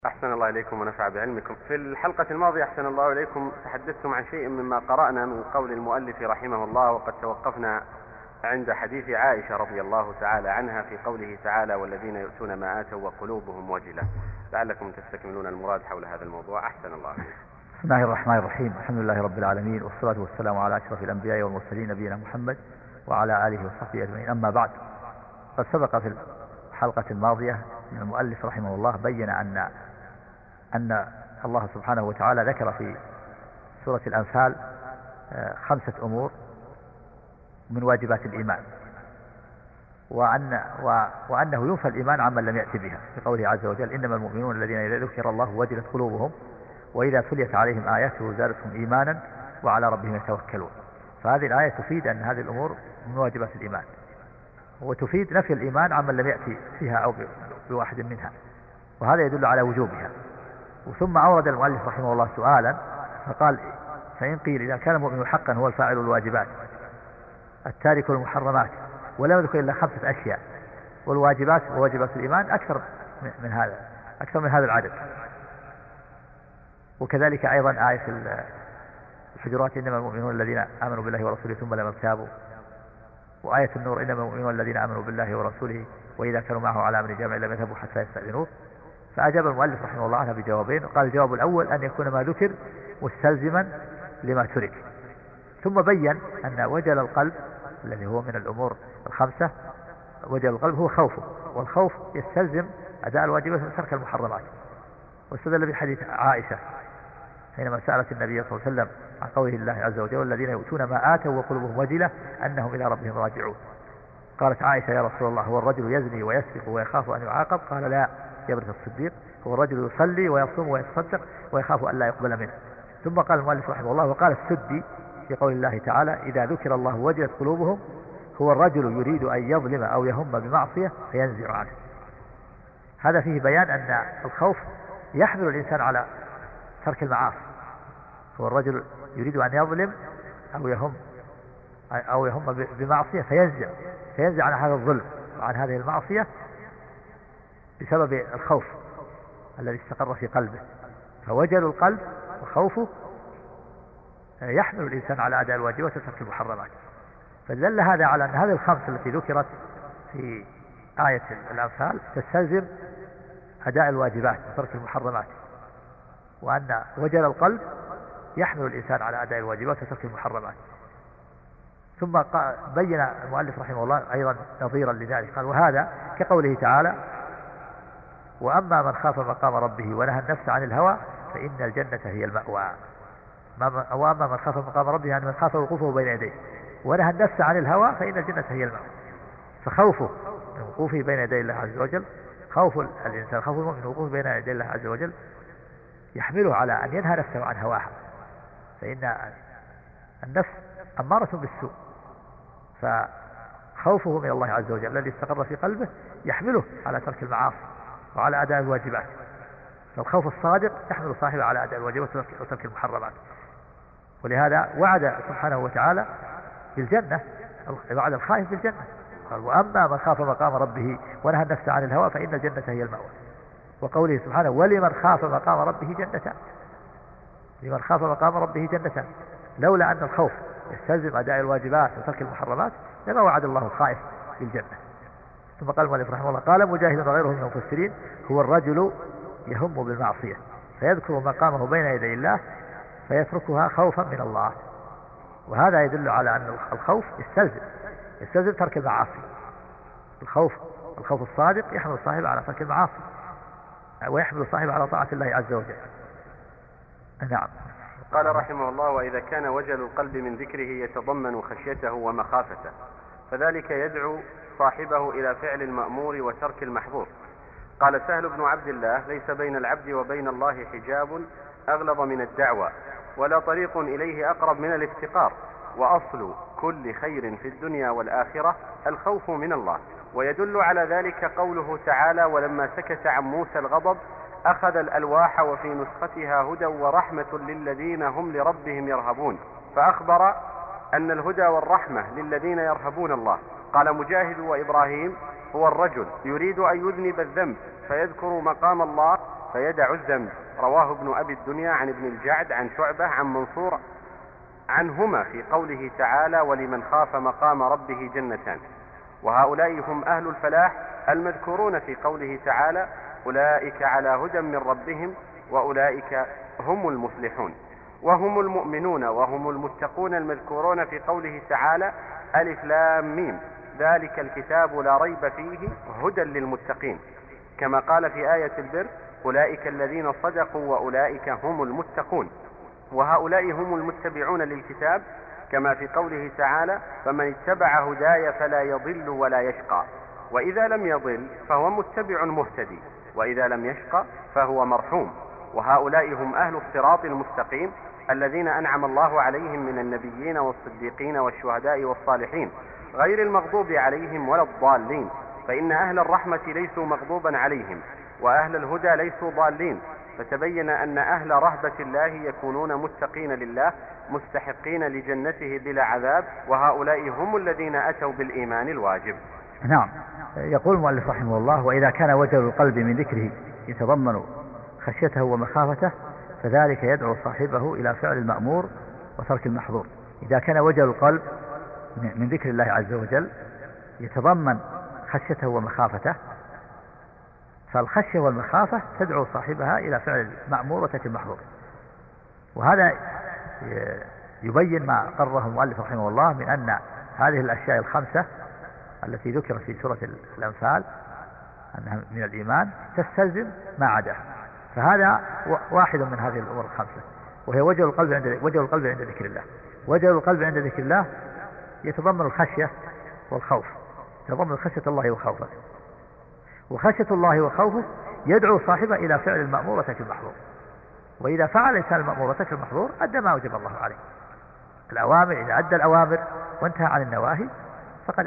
أحسن الله إليكم ونفع بعلمكم. في الحلقة الماضية أحسن الله إليكم تحدثتم عن شيء مما قرأنا من قول المؤلف رحمه الله، وقد توقفنا عند حديث عائشة رضي الله تعالى عنها في قوله تعالى: والذين يؤتون ما آتوا وقلوبهم وجلة. لعلكم تستكملون المراد حول هذا الموضوع. أحسن الله إليكم. بسم الله الرحمن الرحيم. الحمد لله رب العالمين، والصلاة والسلام على أشرف الأنبياء والمرسلين نبينا محمد وعلى آله وصحبه أجمعين. أما بعد، قد سبق في الحلقة الماضية أن المؤلف رحمه الله بين أن الله سبحانه وتعالى ذكر في سورة الأنفال 5 أمور من واجبات الإيمان، وأنه ينفى الإيمان عمن لم يأت بها، في قوله عز وجل: إنما المؤمنون الذين إذا ذكر الله وجلت قلوبهم وإذا تليت عليهم آياته زادتهم إيمانا وعلى ربهم يتوكلون. فهذه الآية تفيد أن هذه الأمور من واجبات الإيمان، وتفيد نفي الإيمان عمن لم يأتي فيها أو بواحد منها، وهذا يدل على وجوبها. ثم أورد المؤلف رحمه الله سؤالا فقال: فإن قيل إذا كان المؤمن حقا هو الفاعل الواجبات التارك المحرمات ولم يذكر إلا 5 أشياء، والواجبات وواجبات الإيمان أكثر من هذا العدد. وكذلك أيضا آية الحجرات: إنما المؤمنون الذين آمنوا بالله ورسوله ثم لم يرتابوا، وآية النور: إنما المؤمنون الذين آمنوا بالله ورسوله وإذا كانوا معه على أمر جامع لم يذهبوا حتى يستأذنوه. فأجاب المؤلف رحمه الله عنها بجوابين. قال: الجواب الأول أن يكون ما ذكر مستلزما لما ترك، ثم بين أن وجل القلب الذي هو من الأمور 5، وجل القلب هو خوفه، والخوف يستلزم أداء الواجبات وترك المحرمات. واستدل بحديث عائشة حينما سألت النبي صلى الله عليه وسلم عن قوله الله عز وجل: والذين يؤتون ما آتوا وقلوبهم وجلة أنهم إلى ربهم راجعون. قالت عائشة: يا رسول الله، هو الرجل يزني ويسرق ويخاف أن يعاقب؟ قال: لا يا ابنة الصديق، هو الرجل يصلي ويصوم ويتصدق ويخاف أن لا يقبل منه. ثم قال المؤلف رحمه الله: وقال السدي في قول الله تعالى: إذا ذكر الله وجلت قلوبهم، هو الرجل يريد أن يظلم أو يهم بمعصية فينزع عنه. هذا فيه بيان أن الخوف يحمل الإنسان على ترك المعاصي. هو الرجل يريد أن يظلم أو يهم بمعصية فينزع عن هذا الظلم وعن هذه المعصية بسبب الخوف الذي استقر في قلبه. فوجل القلب وخوفه يحمل الإنسان على أداء الواجبات وترك المحرمات. فدل هذا على أن هذه ال5 التي ذكرت في آية الأنفال تستلزم أداء الواجبات وترك المحرمات، وأن وجل القلب يحمل الإنسان على أداء الواجبات وترك المحرمات. ثم بين المؤلف رحمه الله أيضا نظيرا لذلك، قال: وهذا كقوله تعالى: وأما من خاف مقام ربه ونهى النفس عن الهوى فإن الجنة هي المأوى. وأما من خاف مقام ربه يعني من خاف وقوفه بين يديه، ونهى النفس عن الهوى فإن الجنة هي المأوى. فخوفه من وقوفه بين يدي الله عز وجل، خوف الإنسان، خوف المؤمن وقوفه بين يدي الله عز وجل يحمله على أن ينهى نفسه عن هواها، فإن النفس أمارة بالسوء، فخوفه من الله عز وجل الذي استقر في قلبه يحمله على ترك المعاصي وعلى أداء الواجبات. فالخوف الصادق يحمل صاحبه على أداء الواجبات وترك المحرمات. ولهذا وعد سبحانه وتعالى بالجنة، وعد الخائف بالجنة. قال: وأما من خاف مقام ربه ونهى النفس عن الهوى فإن الجنة هي المأوى. وقوله سبحانه: ولمن خاف مقام ربه جنتان. لمن خاف مقام ربه جنتان. لولا أن الخوف يستلزم أداء الواجبات وترك المحرمات لما وعد الله الخائف بالجنة. ثم قال المؤلف رحمه الله: قال مجاهد وغيره من المفسرين: هو الرجل يهم بالمعصية فيذكر مقامه بين يدي الله فيتركها خوفا من الله. وهذا يدل على أن الخوف يستلزم ترك المعاصي. الخوف الصادق يحمل صاحبه على ترك المعاصي ويحمل صاحبه على طاعة الله عز وجل. نعم. قال رحمه الله: وإذا كان وجل القلب من ذكره يتضمن خشيته ومخافته فذلك يدعو صاحبه إلى فعل المأمور وترك المحظور. قال سهل بن عبد الله: ليس بين العبد وبين الله حجاب أغلظ من الدعوة، ولا طريق إليه أقرب من الافتقار، وأصل كل خير في الدنيا والآخرة الخوف من الله. ويدل على ذلك قوله تعالى: ولما سكت عن موسى الغضب أخذ الألواح وفي نسختها هدى ورحمة للذين هم لربهم يرهبون، فأخبر أن الهدى والرحمة للذين يرهبون الله. قال مجاهد وإبراهيم: هو الرجل يريد أن يذنب الذنب فيذكر مقام الله فيدع الذنب. رواه ابن أبي الدنيا عن ابن الجعد عن شعبة عن منصور عنهما في قوله تعالى: ولمن خاف مقام ربه جنتان. وهؤلاء هم أهل الفلاح المذكورون في قوله تعالى: أولئك على هدى من ربهم وأولئك هم المفلحون. وهم المؤمنون وهم المتقون المذكورون في قوله تعالى: ألف لام ميم ذلك الكتاب لا ريب فيه هدى للمتقين. كما قال في آية البر: أولئك الذين صدقوا وأولئك هم المتقون. وهؤلاء هم المتبعون للكتاب، كما في قوله تعالى: فمن اتبع هداي فلا يضل ولا يشقى. وإذا لم يضل فهو متبع مهتدي، وإذا لم يشقى فهو مرحوم. وهؤلاء هم أهل الصراط المستقيم الذين أنعم الله عليهم من النبيين والصديقين والشهداء والصالحين، غير المغضوب عليهم ولا الضالين. فإن أهل الرحمة ليسوا مغضوبا عليهم، وأهل الهدى ليسوا ضالين. فتبين أن أهل رهبة الله يكونون متقين لله مستحقين لجنته بلا عذاب، وهؤلاء هم الذين أتوا بالإيمان الواجب. نعم. يقول المؤلف رحمه الله: وإذا كان وجل القلب من ذكره يتضمن خشيته ومخافته فذلك يدعو صاحبه إلى فعل المأمور وترك المحظور. إذا كان وجل القلب من ذكر الله عز وجل يتضمن خشيته ومخافته، فالخشية والمخافة تدعو صاحبها إلى فعل المأمور وترك المحظور. وهذا يبين ما قرره المؤلف رحمه الله من أن هذه الأشياء الخمسة التي ذكرت في سورة الأنفال أنها من الإيمان تستلزم ما عداه، فهذا واحد من هذه الأمور الخمسة، وهي وجل القلب عند ذكر الله. وجل القلب عند ذكر الله يتضمن الخشية والخوف، يتضمن خشية الله وخوفه، وخشية الله وخوفه يدعو صاحبه إلى فعل المأمور وترك المحظور. وإذا فعل الإنسان المأمور وترك المحظور أدى ما وجب الله عليه. الأوامر، إذا أدى الأوامر وانتهى عن النواهي فقد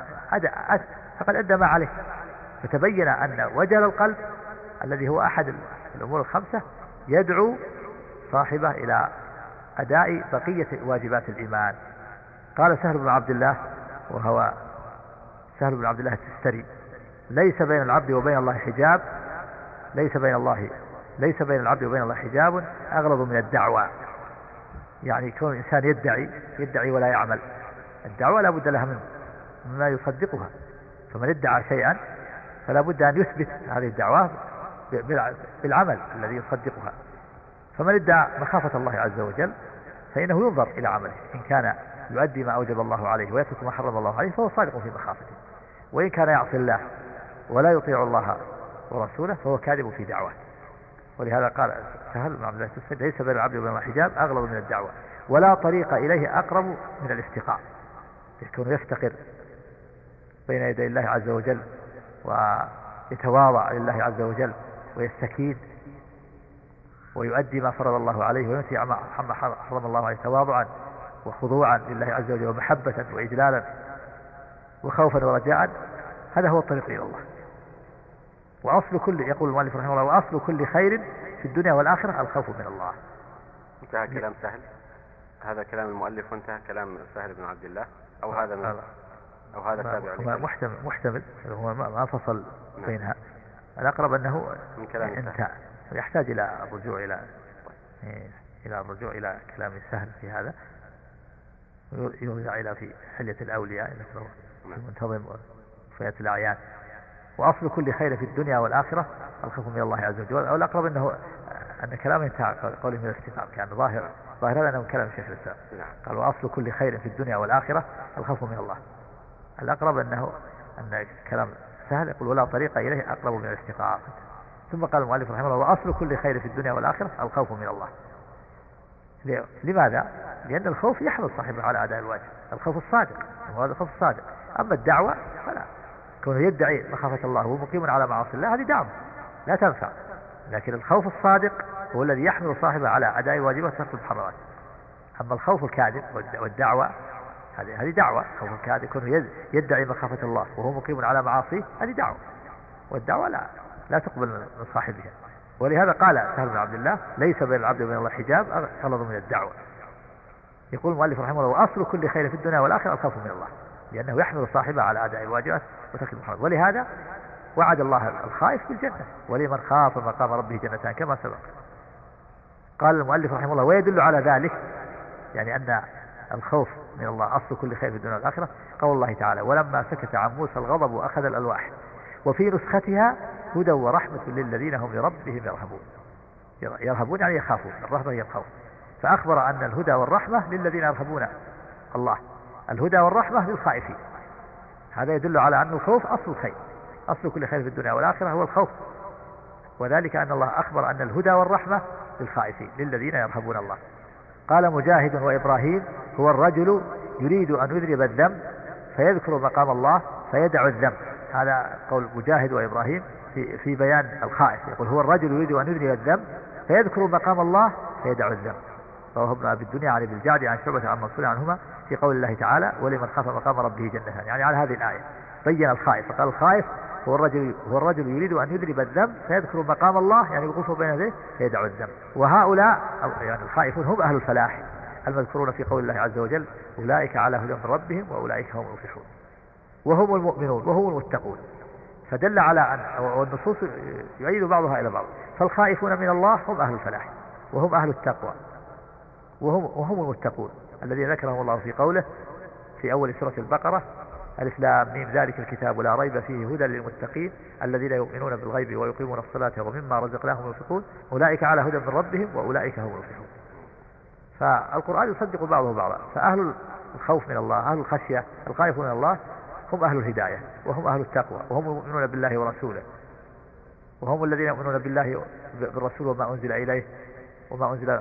أدى ما عليه. فتبين أن وجل القلب الذي هو أحد الأمور الخمسة يدعو صاحبه إلى أداء بقية واجبات الإيمان. قال سهل بن عبد الله، وهو سهل بن عبد الله التستري: ليس بين العبد وبين الله حجاب، ليس بين العبد وبين الله حجاب أغلظ من الدعوى. يعني كون الإنسان يدعي ولا يعمل. الدعوة لا بد لها مما يصدقها، فمن ادعى شيئا فلا بد أن يثبت هذه الدعوة بالعمل الذي يصدقها. فمن ادعى مخافة الله عز وجل فإنه ينظر إلى عمله، إن كان يؤدي ما أوجب الله عليه ويترك ما حرم الله عليه فهو صادق في مخافته، وإن كان يعصي الله ولا يطيع الله ورسوله فهو كاذب في دعوته. ولهذا قال سهل بن عبد الله التستري: ليس بين العبد وبين الله حجاب أغلظ من الدعوة ولا طريق إليه أقرب من الافتقار. يكون يفتقر بين يدي الله عز وجل ويتواضع لله عز وجل ويستكين ويؤدي ما فرض الله عليه وينتهي عما حرم الله عليه تواضعا وخضوعا لله عز وجل ومحبة وإجلالا وخوفا ورجاء. هذا هو الطريق إلى الله. وأصل كل، يقول المؤلف رحمه الله: وأصل كل خير في الدنيا والآخرة الخوف من الله. انتهى كلام سهل. هذا كلام المؤلف وانتهى كلام سهل بن عبد الله، أو هذا تابع محتمل، هو ما فصل بينها. الأقرب أنه من كلام انتهى، يحتاج إلى الرجوع إلى كلام سهل في هذا، يرجع إلى في حلية الأولياء مثل المنتظم وفيات الأعيان. وأصل كل خير في الدنيا والآخرة الخوف من الله عز وجل. أو الأقرب أن كلامه انتهى قوله من الاستقامة، كان ظاهر هذا أنه كلام الشيخ الإسلام. قال: وأصل كل خير في الدنيا والآخرة الخوف من الله. الأقرب أن كلام سهل يقول: ولا طريق إليه أقرب من الاستقامة. ثم قال المؤلف رحمه الله: وأصل كل خير في الدنيا والآخرة الخوف من الله. لماذا؟ لأن الخوف يحمل صاحبه على أداء الواجب، الخوف الصادق، وهذا الخوف الصادق. أما الدعوة فلا، كونه يدعي مخافة الله ومقيم على معاصي الله هذه دعوة لا تنفع. لكن الخوف الصادق هو الذي يحمل صاحبه على أداء الواجبات وترك المحرمات. أما الخوف الكاذب والدعوة هذه دعوة. خوف الكاذب كونه يدعي مخافة الله وهو مقيم على معاصيه هذه دعوة، والدعوة لا تقبل من صاحبها. ولهذا قال سهل بن عبد الله: ليس بين العبد وبين الله حجاب أغلظ من الدعوة. يقول المؤلف رحمه الله: وأصل كل خير في الدنيا والآخرة الخوف من الله، لأنه يحمل صاحبه على أداء الواجبات وترك المحرمات. ولهذا وعد الله الخائف بالجنة، ولمن خاف مقام ربه جنتان كما سبق. قال المؤلف رحمه الله: ويدل على ذلك يعني أن الخوف من الله أصل كل خير في الدنيا والآخرة قول الله تعالى: ولما سكت عن موسى الغضب وأخذ الألواح وفي نسختها هدى ورحمة للذين هم لربهم يرهبون. يرهبون يعني يخافون، الرهبة هي الخوف. فأخبر أن الهدى والرحمة للذين يرهبون الله، الهدى والرحمة للخائفين. هذا يدل على أن الخوف أصل الخير، أصل كل خير في الدنيا والآخرة هو الخوف، وذلك أن الله أخبر أن الهدى والرحمة للخائفين للذين يرهبون الله. قال مجاهد وإبراهيم: هو الرجل يريد أن يذنب الذنب فيذكر مقام الله فيدع الذنب. هذا قول مجاهد وإبراهيم في بيان الخائف، يقول: هو الرجل يريد أن يذنب الذنب فيذكر مقام الله فيدع الذنب. رواه ابن أبي الدنيا عن ابن الجعد عن شعبة عن منصور عنهما في قول الله تعالى: ولمن خاف مقام ربه جنتان، يعني على هذه الآية بين الخائف، فقال الخائف هو الرجل يريد أن يذنب الذنب فيذكر مقام الله، يعني الوقوف بين يديه فيدع الذنب. وهؤلاء يعني الخائفون هم أهل الفلاح المذكورون في قول الله عز وجل: أولئك على هدى من ربهم وأولئك هم المفلحون، وهم المؤمنون وهم المتقون. فدل على أن والنصوص يؤيد بعضها إلى بعض، فالخائفون من الله هم أهل الفلاح وهم أهل التقوى وهم المتقون الذين ذكرهم الله في قوله في أول سورة البقرة: ألف لام ميم ذلك الكتاب لا ريب فيه هدى للمتقين الذين يؤمنون بالغيب ويقيمون الصلاة ومما رزقناهم ينفقون أولئك على هدى من ربهم وأولئك هم المفلحون. فالقرآن يصدق بعضه بعضا. فأهل الخوف من الله، أهل الخشية، الخائفون من الله هم أهل الهداية وهم أهل التقوى وهم المؤمنون بالله ورسوله، وهم الذين يؤمنون بالله بالرسول وما أنزل إليه وما أنزل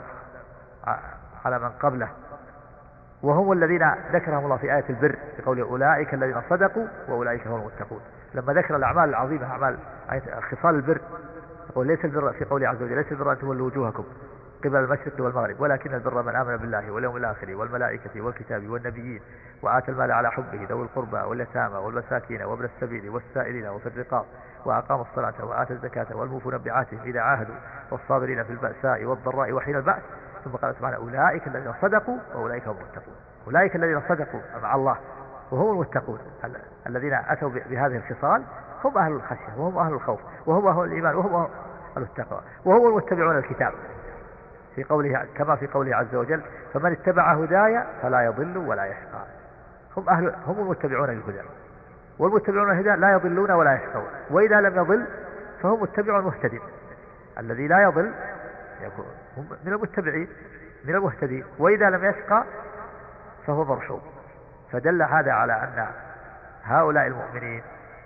على من قبله، وهم الذين ذكرهم الله في آية البر في قوله: أولئك الذين صدقوا وأولئك هم المتقون. لما ذكر الأعمال العظيمة، أعمال خصال البر، يقول: ليس البر في قوله عز وجل: ليس البر أن تولوا وجوهكم قبل المشرق والمغرب ولكن البر من آمن بالله واليوم الآخر والملائكة والكتاب والنبيين وآتى المال على حبه ذوي القربى واليتامى والمساكين وابن السبيل والسائلين وفي الرقاب وأقام الصلاة وآتى الزكاة والموفون بعهدهم إذا عاهدوا والصابرين في البأساء والضراء وحين البأس. ثم قال سبحانه: أولئك الذين صدقوا وأولئك هم المتقون. أولئك الذين صدقوا مع الله وهم المتقون الذين أتوا بهذه الخصال هم أهل الخشية وهم أهل الخوف وهم أهل الإيمان وهم أهل التقوى وهم المتبعون الكتاب، في قوله كما في قوله عز وجل: فمن اتبع هدايا فلا يضل ولا يشقى. هم المتبعون للهدى، والمتبعون الهدى لا يضلون ولا يشقون، وإذا لم يضل فهم متبع مهتدين. الذي لا يضل يكون من المتبعين من المهتدين، وإذا لم يشقى فهو مرحوم. فدل هذا على أن هؤلاء المؤمنين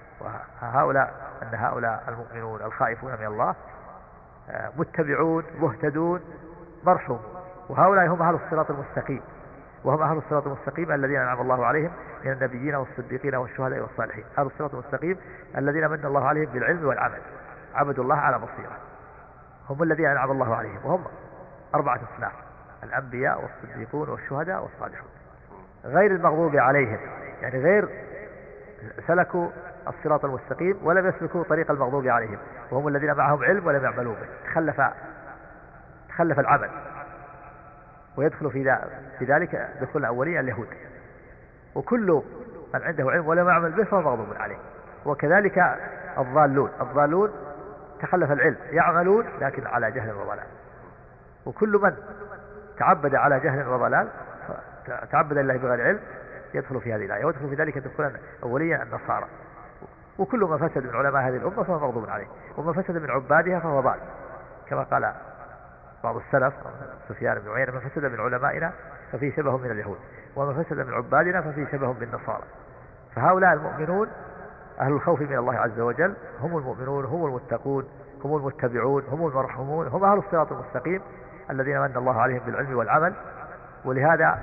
هؤلاء المؤمنون الخائفون من الله متبعون مهتدون مرحوم، وهؤلاء هم أهل الصراط المستقيم، وهم أهل الصراط المستقيم الذين أنعم الله عليهم من النبيين والصديقين والشهداء والصالحين. أهل الصراط المستقيم الذين من الله عليهم بالعلم والعمل، عبدوا الله على بصيرة، هم الذين أنعم الله عليهم، وهم 4 أصناف: الأنبياء والصديقون والشهداء والصالحون، غير المغضوب عليهم، يعني غير سلكوا الصراط المستقيم ولم يسلكوا طريق المغضوب عليهم، وهم الذين معهم علم ولم يعملوا به، تخلف العمل. ويدخل في ذلك دخول أولي اليهود، وكل من عنده علم ولم يعمل به فهو مغضوب عليه. وكذلك الضالون تخلف العلم، يعملون لكن على جهل وضلال. وكل من تعبد على جهل وضلال تعبد الله بغير علم يدخل في هذه الآية. ويدخل في ذلك دخولا أوليا النصارى. وكل ما فسد من علماء هذه الأمة فهو مغضوب عليه، وما فسد من عبادها فهو ضال، كما قال بعض السلف سفيان بن عيينة: من فسد من علمائنا ففي شبه من اليهود، وما فسد من عبادنا ففي شبه بالنصارى. فهؤلاء المؤمنون أهل الخوف من الله عز وجل هم المؤمنون، هم المتقون، هم المتبعون، هم المرحومون، هم أهل الصراط المستقيم الذين من الله عليهم بالعلم والعمل. ولهذا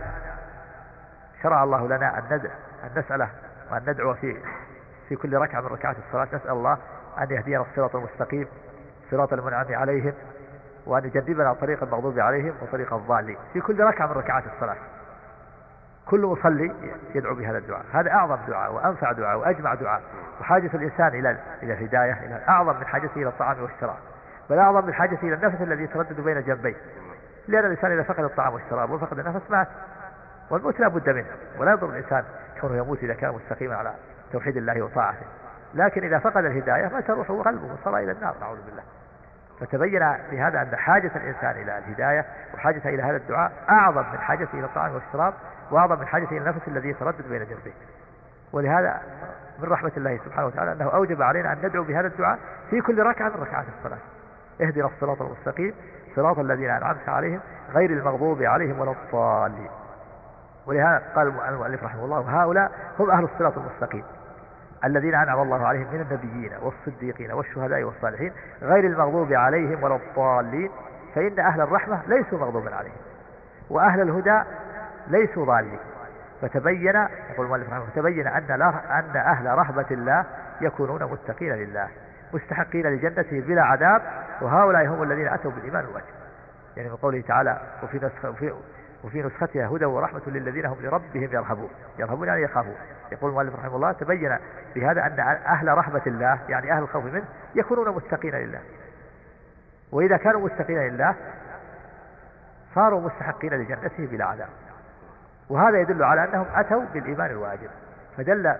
شرع الله لنا أن نسأله وأن ندعو في كل ركعة من ركعات الصلاة، نسأل الله أن يهدينا الصراط المستقيم صراط المنعم عليهم، وأن يجنبنا طريق المغضوب عليهم وطريق الضالين، في كل ركعة من ركعات الصلاة. كل مصلي يدعو بهذا الدعاء، هذا أعظم دعاء وأنفع دعاء وأجمع دعاء. وحاجة الإنسان إلى الهداية إلى أعظم من حاجته إلى الطعام والشراب، بل أعظم من حاجته إلى النفس الذي يتردد بين جنبيه، لأن الإنسان إذا فقد الطعام والشراب وفقد النفس مات، والموت لا بد منه. ولا يضر الإنسان كونه يموت إذا كان مستقيما على توحيد الله وطاعته، لكن إذا فقد الهداية مات روحه وقلبه وصار إلى النار نعوذ بالله. فتبين بهذا أن حاجة الإنسان إلى الهداية وحاجته إلى هذا الدعاء أعظم من حاجته إلى الطعام والشراب، وأعظم من حاجته إلى النفس الذي يتردد بين جنبيه. ولهذا من رحمة الله سبحانه وتعالى أنه أوجب علينا أن ندعو بهذا الدعاء في كل ركعة من ركعات الصلاة. اهدنا الصراط المستقيم صراط الذين أنعمت عليهم غير المغضوب عليهم ولا الضالين. ولهذا قال المؤلف رحمه الله هؤلاء هم أهل الصراط المستقيم الذين أنعم الله عليهم من النبيين والصديقين والشهداء والصالحين غير المغضوب عليهم ولا الضالين. فإن أهل الرحمة ليسوا مغضوبا عليهم وأهل الهدى ليسوا ضالين. فتبين يقول المؤلف رحمه تبين أن أهل رحمة الله يكونون متقين لله مستحقين لجنته بلا عذاب، وهؤلاء هم الذين أتوا بالإيمان الواجب. يعني من قوله تعالى وفي نسختها هدى ورحمة للذين هم لربهم يرهبون يعني يخافون. يقول المؤلف رحمه الله تبين بهذا أن أهل رحمة الله يعني أهل الخوف منه يكونون متقين لله، وإذا كانوا متقين لله صاروا مستحقين لجنته بلا عذاب. وهذا يدل على أنهم أتوا بالإيمان الواجب. فدل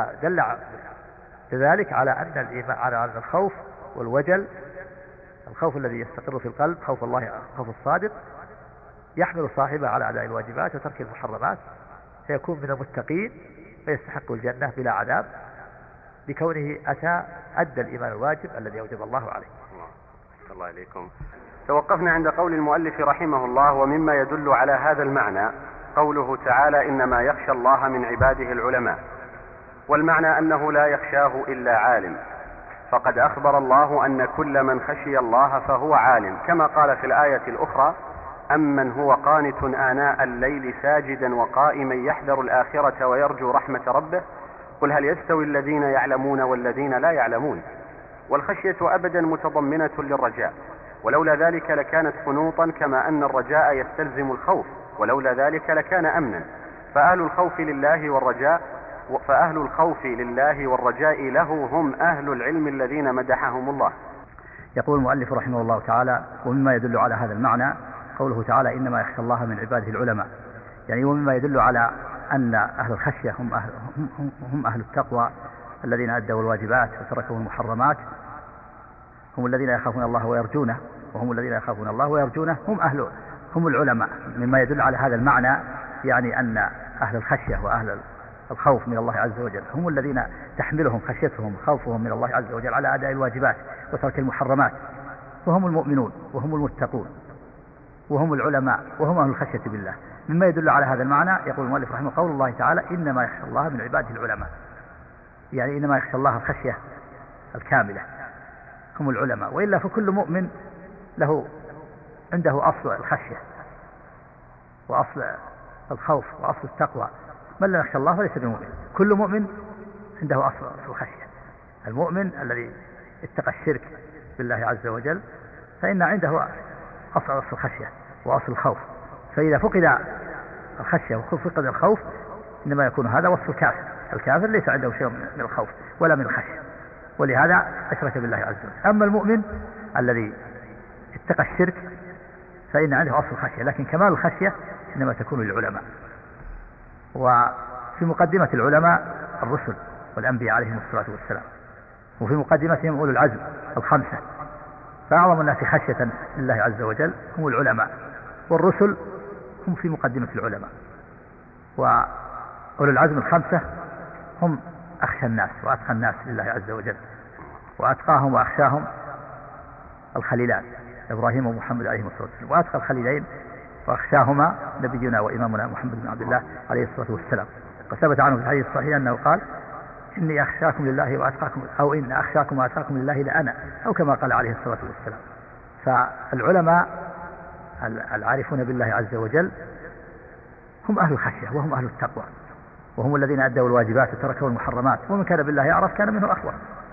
ذلك على أن الإيمان على أن الخوف والوجل، الخوف الذي يستقر في القلب خوف الله خوف الصادق، يحمل صاحبه على أداء الواجبات وترك المحرمات، فيكون من المتقين فيستحق الجنة بلا عذاب لكونه أدى الإيمان الواجب الذي أوجب الله عليه. الله عليكم. توقفنا عند قول المؤلف رحمه الله ومما يدل على هذا المعنى قوله تعالى إنما يخشى الله من عباده العلماء، والمعنى أنه لا يخشاه إلا عالم، فقد أخبر الله أن كل من خشي الله فهو عالم، كما قال في الآية الأخرى أمن هو قانت آناء الليل ساجدا وقائما يحذر الآخرة ويرجو رحمة ربه قل هل يستوي الذين يعلمون والذين لا يعلمون. والخشية أبدا متضمنة للرجاء، ولولا ذلك لكانت قنوطا كما أن الرجاء يستلزم الخوف، ولولا ذلك لكان أمنا. فأهل الخوف لله والرجاء له هم أهل العلم الذين مدحهم الله. يقول المؤلف رحمه الله تعالى ومما يدل على هذا المعنى قوله تعالى إنما يخشى الله من عباده العلماء، يعني ومما يدل على أن أهل الخشية هم أهل التقوى الذين أدوا الواجبات وتركوا المحرمات، هم الذين يخافون الله ويرجونه، وهم الذين يخافون الله ويرجونه هم العلماء. مما يدل على هذا المعنى يعني أن أهل الخشية وأهل الخوف من الله عز وجل هم الذين تحملهم خشيتهم خوفهم من الله عز وجل على أداء الواجبات وترك المحرمات، وهم المؤمنون وهم المتقون وهم العلماء وهم أهل الخشية بالله. مما يدل على هذا المعنى يقول المؤلف رحمه قول الله تعالى إنما يخشى الله من عباده العلماء، يعني إنما يخشى الله الخشية الكاملة هم العلماء، وإلا فكل مؤمن عنده أصل الخشية وأصل الخوف وأصل التقوى. من لا يخشى الله فليس بمؤمن. كل مؤمن عنده أصل الخشية. المؤمن الذي اتقى الشرك بالله عز وجل فإن عنده أصل الخشية وأصل الخوف، فإذا فقد الخشية وفقد الخوف إنما يكون هذا وصف الكافر. الكافر ليس عنده شيء من الخوف ولا من الخشية، ولهذا أشرك بالله عز وجل. أما المؤمن الذي اتقى الشرك فإن عنده أصل الخشية، لكن كمال الخشية إنما تكون للعلماء. وفي مقدمة العلماء الرسل والأنبياء عليهم الصلاة والسلام، وفي مقدمتهم أولو العزم الخمسة، فأعظم الناس خشية لله عز وجل هم العلماء، والرسل هم في مقدمة العلماء، وأولو العزم الخمسة هم أخشى الناس وأتقى الناس لله عز وجل، وأتقاهم وأخشاهم الخليلان إبراهيم ومحمد عليهم الصلاة والسلام، وأتقى الخليلين وأخشاهما نبينا وإمامنا محمد بن عبد الله عليه الصلاة والسلام. وثبت عنه في الحديث الصحيح أنه قال إني أخشاكم لله وأتقاكم، أو إن أخشاكم وأتقاكم لله لأنا، أو كما قال عليه الصلاة والسلام. فالعلماء العارفون بالله عز وجل هم أهل الخشية وهم أهل التقوى، وهم الذين أدوا الواجبات وتركوا المحرمات، ومن كان بالله يعرف كان منه أخبر.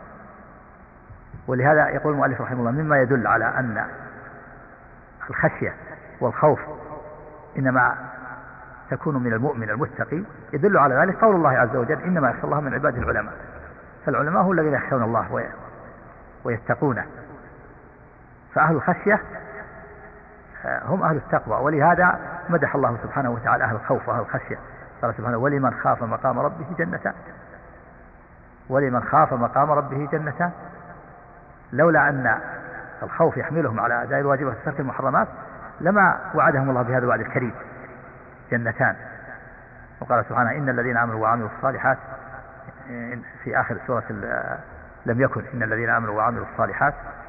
ولهذا يقول المؤلف رحمه الله مما يدل على أن الخشية والخوف إنما تكون من المؤمن المتقي، يدل على ذلك قول الله عز وجل إنما يخشى الله من عباده العلماء. فالعلماء هم الذين يخشون الله ويتقونه، فأهل الخشية هم أهل التقوى. ولهذا مدح الله سبحانه وتعالى أهل الخوف وأهل الخشية، قال سبحانه ولمن خاف مقام ربه جنتان. ولمن خاف مقام ربه جنتان. لولا أن الخوف يحملهم على أداء الواجبات وترك المحرمات لما وعدهم الله بهذا الوعد الكريم، جنتان. وقال سبحانه إن الذين آمنوا وعملوا الصالحات في آخر سورة لم يكن إن الذين آمنوا وعملوا الصالحات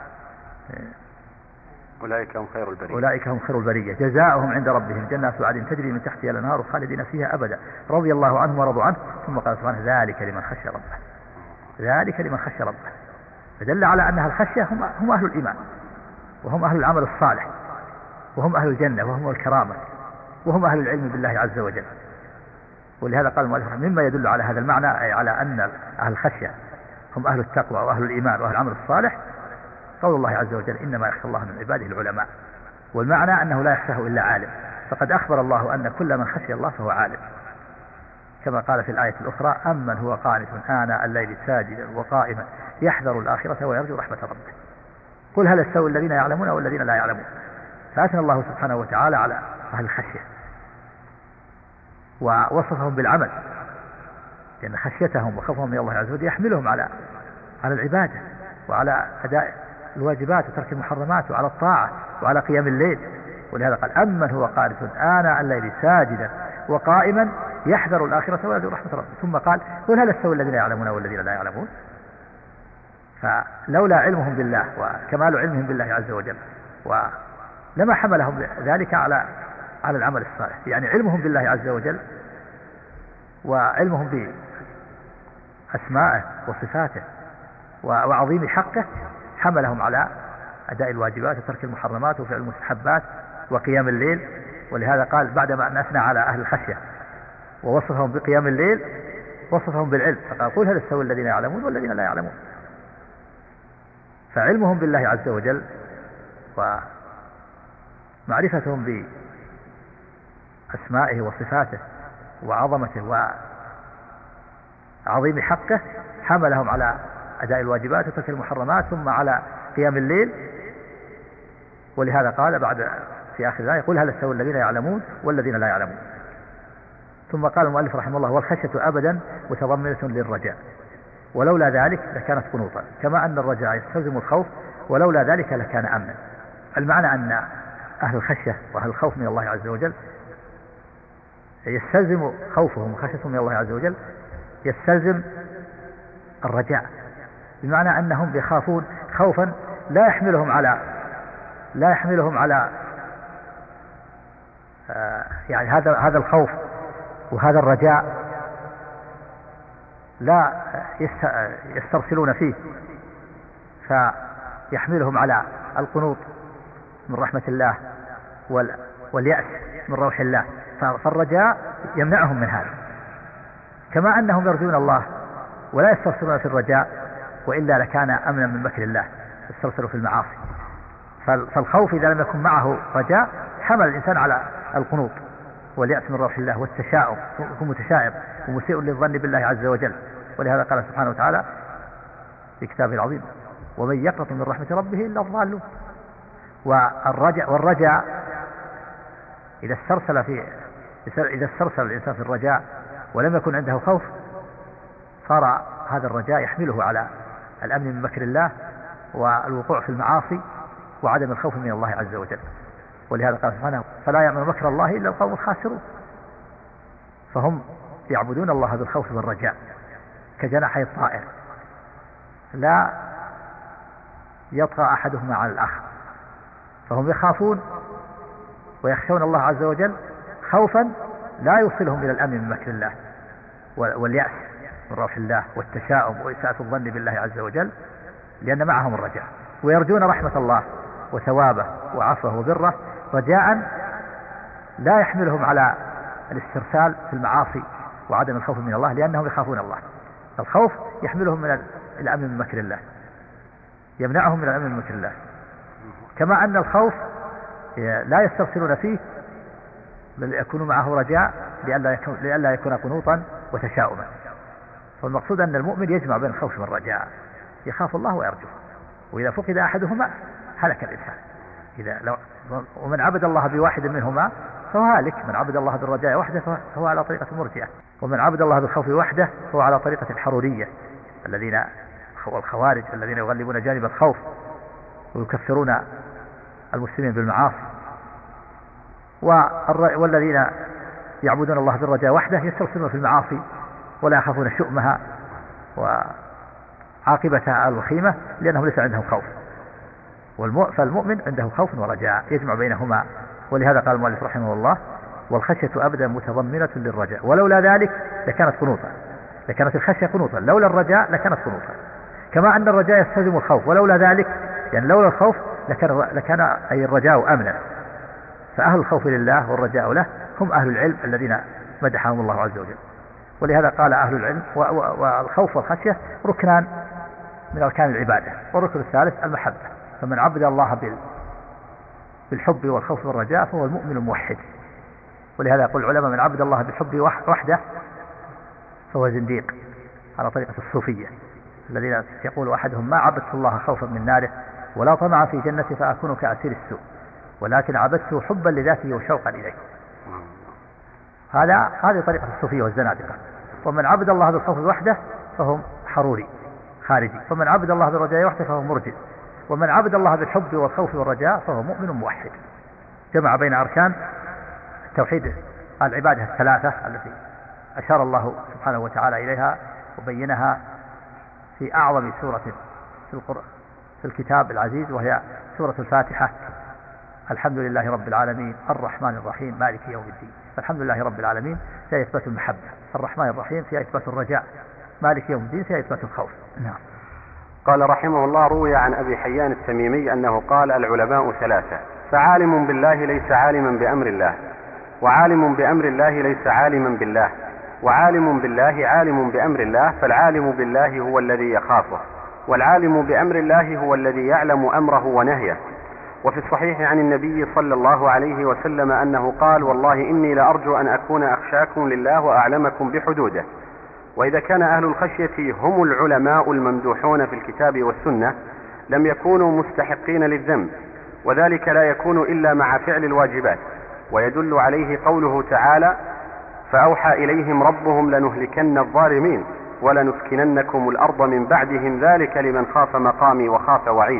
أولئك هم خير البرية. أولئك هم خير البرية جزاؤهم عند ربهم جنات عدن تجري من تحتها الأنهار خالدين فيها أبدا رضي الله عنهم ورضوا عنه. ثم قال سبحانه ذلك لمن خشي ربه. ذلك لمن خشي ربه، فدل على أنها الخشية هم أهل الإيمان، وهم أهل العمل الصالح، وهم أهل الجنة، وهم الكرامة، وهم أهل العلم بالله عز وجل. ولهذا قال المؤلف مما يدل على هذا المعنى أي على أن أهل الخشية هم أهل التقوى وأهل الإيمان وأهل العمل الصالح قول الله عز وجل إنما يخشى الله من عباده العلماء. والمعنى أنه لا يخشاه إلا عالم، فقد أخبر الله أن كل من خشي الله فهو عالم، كما قال في الآية الأخرى أمن هو قانت آناء الليل ساجدا وقائما يحذر الآخرة ويرجو رحمة ربه. قل هل يستوي الذين يعلمون والذين لا يعلمون. فأثنى الله سبحانه وتعالى على أهل الخشية ووصفهم بالعمل، لأن خشيتهم وخوفهم من الله عز وجل يحملهم على العبادة وعلى أداء الواجبات وترك المحرمات وعلى الطاعة وعلى قيام الليل. ولهذا قال أمن هو قانت آناء الليل ساجدا وقائما يحذر الآخرة ويرجو رحمة ربه. ثم قال قل هل يستوي الذين يعلمون والذين لا يعلمون. فلولا علمهم بالله وكمال علمهم بالله عز وجل لما حملهم ذلك على العمل الصالح. يعني علمهم بالله عز وجل وعلمهم بأسمائه وصفاته وعظيم حقه حملهم على أداء الواجبات وترك المحرمات وفعل المستحبات وقيام الليل. ولهذا قال بعدما أن أثنى على أهل الخشية ووصفهم بقيام الليل وصفهم بالعلم، فقال قل هل يستوي الذين يعلمون والذين لا يعلمون. فعلمهم بالله عز وجل ومعرفتهم بأسمائه وصفاته وعظمته وعظيم حقه حملهم على أداء الواجبات وترك المحرمات ثم على قيام الليل. ولهذا قال بعد في آخر الآية قل هل يستوي الذين يعلمون والذين لا يعلمون. ثم قال المؤلف رحمه الله والخشية أبدا متضمنة للرجاء ولولا ذلك لكانت قنوطا، كما أن الرجاء يستلزم الخوف ولولا ذلك لكان أمنا. المعنى أن أهل الخشية وأهل الخوف من الله عز وجل يستلزم خوفهم وخشيتهم من الله عز وجل يستلزم الرجاء، بمعنى أنهم يخافون خوفا لا يحملهم على يعني هذا الخوف وهذا الرجاء لا يسترسلون فيه فيحملهم على القنوط من رحمة الله واليأس من روح الله. فالرجاء يمنعهم من هذا، كما أنهم يرجون الله ولا يسترسلون في الرجاء وإلا لكان أمنا من مكر الله يسترسلوا في المعاصي. فالخوف إذا لم يكن معه رجاء حمل الإنسان على القنوط واليأس من روح الله والتشاؤم، يكون متشائم ومسيء للظن بالله عز وجل. ولهذا قال سبحانه وتعالى في كتابه العظيم ومن يقنط من رحمة ربه إلا الضالون. والرجاء إذا استرسل الإنسان في الرجاء ولم يكن عنده خوف صار هذا الرجاء يحمله على الأمن من مكر الله والوقوع في المعاصي وعدم الخوف من الله عز وجل. ولهذا قال سبحانه فلا يأمن مكر الله إلا القوم الخاسرون. فهم يعبدون الله بالخوف والرجاء كجناحي الطائر لا يطغى أحدهما على الآخر، فهم يخافون ويخشون الله عز وجل خوفا لا يوصلهم إلى الأمن من مكر الله واليأس من روح الله والتشاؤم وإساءة الظن بالله عز وجل، لأن معهم الرجاء. ويرجون رحمة الله وثوابه وعفوه وبره رجاء لا يحملهم على الاسترسال في المعاصي وعدم الخوف من الله، لأنهم يخافون الله. الخوف يحملهم من الأمن من مكر الله، يمنعهم من الأمن من مكر الله، كما أن الخوف لا يسترسلون فيه بل يكون معه رجاء لئلا يكون قنوطا وتشاؤما. فالمقصود أن المؤمن يجمع بين الخوف والرجاء، يخاف الله ويرجوه، وإذا فقد أحدهما هلك الإنسان. ومن عبد الله بواحد منهما فهو هالك، من عبد الله بالرجاء وحده فهو على طريقة المرجئة، ومن عبد الله بالخوف وحده فهو على طريقة الحرورية الذين والخوارج الذين يغلبون جانب الخوف ويكفرون المسلمين بالمعاصي، والذين يعبدون الله بالرجاء وحده يسترسلون في المعاصي ولا يخافون شؤمها وعاقبتها الوخيمة لأنهم ليس عندهم خوف. فالمؤمن عنده خوف ورجاء يجمع بينهما، ولهذا قال المؤلف رحمه الله: والخشية أبدا متضمنة للرجاء، ولولا ذلك لكانت قنوطا. لكانت الخشية قنوطا، لولا الرجاء لكانت قنوطا، كما أن الرجاء يستلزم الخوف، ولولا ذلك يعني لولا الخوف لكان أي الرجاء أمنا. فأهل الخوف لله والرجاء له هم أهل العلم الذين مدحهم الله عز وجل. ولهذا قال أهل العلم: والخوف والخشية ركنان من أركان العبادة، والركن الثالث المحبة. فمن عبد الله بالحب والخوف والرجاء فهو المؤمن الموحد. ولهذا يقول العلماء: من عبد الله بالحب وحده فهو زنديق، على طريقة الصوفية الذين يقول أحدهم: ما عبدت الله خوفا من ناره ولا طمعا في جنته فأكون كأسير السوء، ولكن عبدته حبا لذاته وشوقا إليه. هذه طريقة الصوفية والزنادقة. ومن عبد الله بالخوف وحده فهو حروري خارجي، ومن عبد الله بالرجاء وحده فهو مرجئ، ومن عبد الله بالحب والخوف والرجاء فهو مؤمن موحد. جمع بين أركان التوحيد العبادة الثلاثة التي أشار الله سبحانه وتعالى إليها وبينها في أعظم سورة في الكتاب العزيز، وهي سورة الفاتحة: الحمد لله رب العالمين الرحمن الرحيم مالك يوم الدين. فالحمد لله رب العالمين فيها إثبات المحبة، الرحمن الرحيم فيها إثبات الرجاء، مالك يوم الدين فيها إثبات الخوف. نعم. قال رحمه الله: روي عن أبي حيان التميمي أنه قال: العلماء ثلاثة، فعالم بالله ليس عالما بأمر الله، وعالم بأمر الله ليس عالما بالله، وعالم بالله عالم بأمر الله. فالعالم بالله هو الذي يخافه، والعالم بأمر الله هو الذي يعلم أمره ونهيه. وفي الصحيح عن النبي صلى الله عليه وسلم أنه قال: والله إني لأرجو أن أكون أخشاكم لله وأعلمكم بحدوده. وإذا كان أهل الخشية هم العلماء الممدوحون في الكتاب والسنة لم يكونوا مستحقين للذنب، وذلك لا يكون إلا مع فعل الواجبات. ويدل عليه قوله تعالى: فأوحى إليهم ربهم لنهلكن الظالمين ولنسكننكم الأرض من بعدهم ذلك لمن خاف مقامي وخاف وعيد.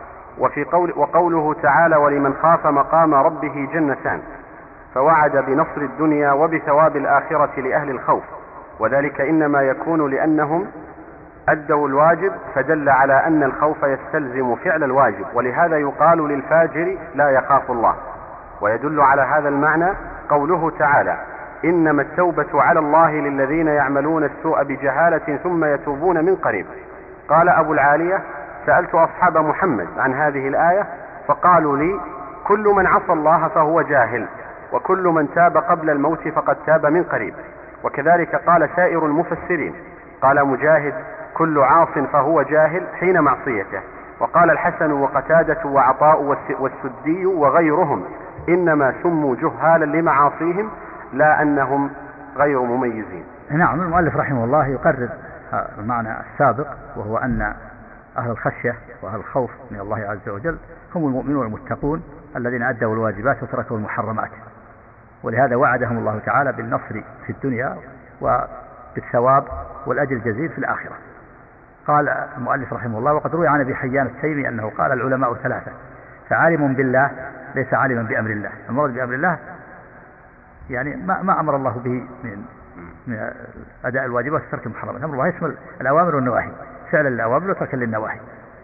وقوله تعالى: ولمن خاف مقام ربه جنتان، فوعد بنصر الدنيا وبثواب الآخرة لأهل الخوف، وذلك إنما يكون لأنهم أدوا الواجب، فدل على أن الخوف يستلزم فعل الواجب، ولهذا يقال للفاجر لا يخاف الله. ويدل على هذا المعنى قوله تعالى: إنما التوبة على الله للذين يعملون السوء بجهالة ثم يتوبون من قريب. قال أبو العالية: سألت أصحاب محمد عن هذه الآية فقالوا لي: كل من عصى الله فهو جاهل، وكل من تاب قبل الموت فقد تاب من قريب. وكذلك قال سائر المفسرين. قال مجاهد: كل عاص فهو جاهل حين معصيته. وقال الحسن وقتادة وعطاء والسدي وغيرهم: إنما سموا جهالا لمعاصيهم لا أنهم غير مميزين. نعم. المؤلف رحمه الله يقرر المعنى السابق، وهو أن أهل الخشية وأهل الخوف من الله عز وجل هم المؤمنون المتقون الذين أدوا الواجبات وتركوا المحرمات، ولهذا وعدهم الله تعالى بالنصر في الدنيا وبالثواب والأجر الجزيل في الآخرة. قال المؤلف رحمه الله: وقد روي عن أبي حيان التيمي أنه قال: العلماء ثلاثة، فعالم بالله ليس عالما بأمر الله. المراد بأمر الله يعني ما أمر الله به من أداء الواجبات وترك المحرمات. أمر الله يشمل الأوامر والنواهي، فعل الأوامر وترك للنواهي.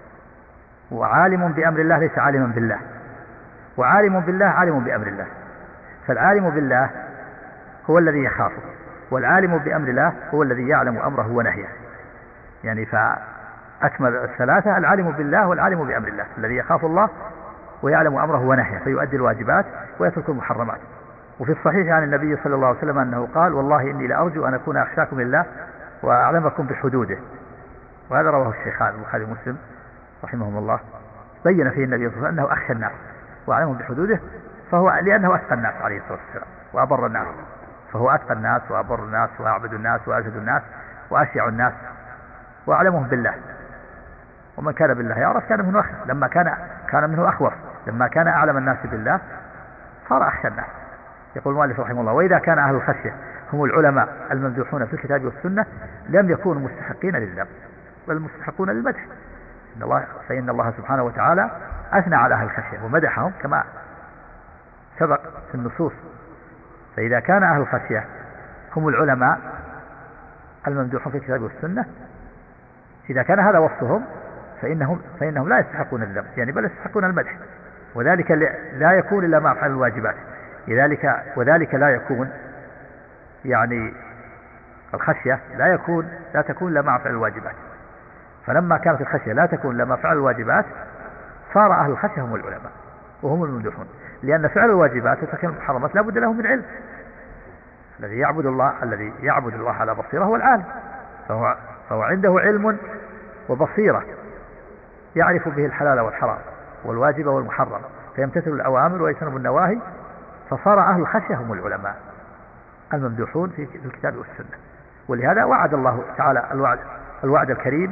وعالم بأمر الله ليس عالما بالله، وعالم بالله عالم بأمر الله. فالعالم بالله هو الذي يخافه، والعالم بأمر الله هو الذي يعلم أمره ونهيه. يعني فأكمل الثلاثة: العالم بالله والعالم بأمر الله، الذي يخاف الله ويعلم أمره ونهيه فيؤدي الواجبات ويترك المحرمات. وفي الصحيح عن النبي صلى الله عليه وسلم أنه قال: والله إني لأرجو أن أكون أخشاكم لله وأعلمكم بحدوده. وهذا رواه الشيخان البخاري ومسلم رحمهم الله. بين فيه النبي صلى الله عليه وسلم أنه أخشى الناس وأعلمهم بحدوده، لأنه أتقى الناس عليه الصلاة والسلام وأبر الناس، فهو أتقى الناس وأبر الناس وأعبد الناس وأجد الناس وأشيع الناس وأعلمهم بالله. ومن كان بالله يعرف كان منه أخشى، لما كان منه أخوف، لما كان أعلم الناس بالله صار أخشى الناس. يقول المؤلف رحمه الله: وإذا كان أهل الخشية هم العلماء الممدوحون في الكتاب والسنة لم يكونوا مستحقين للذنب. بل المستحقون للمدح. فإن الله سبحانه وتعالى أثنى على أهل الخشية ومدحهم كما سبق في النصوص. فإذا كان أهل الخشية هم العلماء الممدوحون في الكتاب والسنة، إذا كان هذا وصفهم فإنهم لا يستحقون الذم، يعني بل يستحقون المدح، وذلك لا يكون إلا مع فعل الواجبات. وذلك لا يكون، يعني الخشية لا تكون إلا مع فعل الواجبات. فلما كانت الخشية لا تكون إلا مع فعل الواجبات صار أهل الخشية هم العلماء وهم الممدوحون، لأن فعل الواجبات وترك المحرمات لا بد له من علم. الذي يعبد الله على بصيرة هو العالم، فهو عنده علم وبصيرة يعرف به الحلال والحرام والواجب والمحرم، فيمتثل الأوامر ويجتنب النواهي، فصار أهل الخشية هم العلماء الممدوحون في الكتاب والسنة. ولهذا وعد الله تعالى الوعد الكريم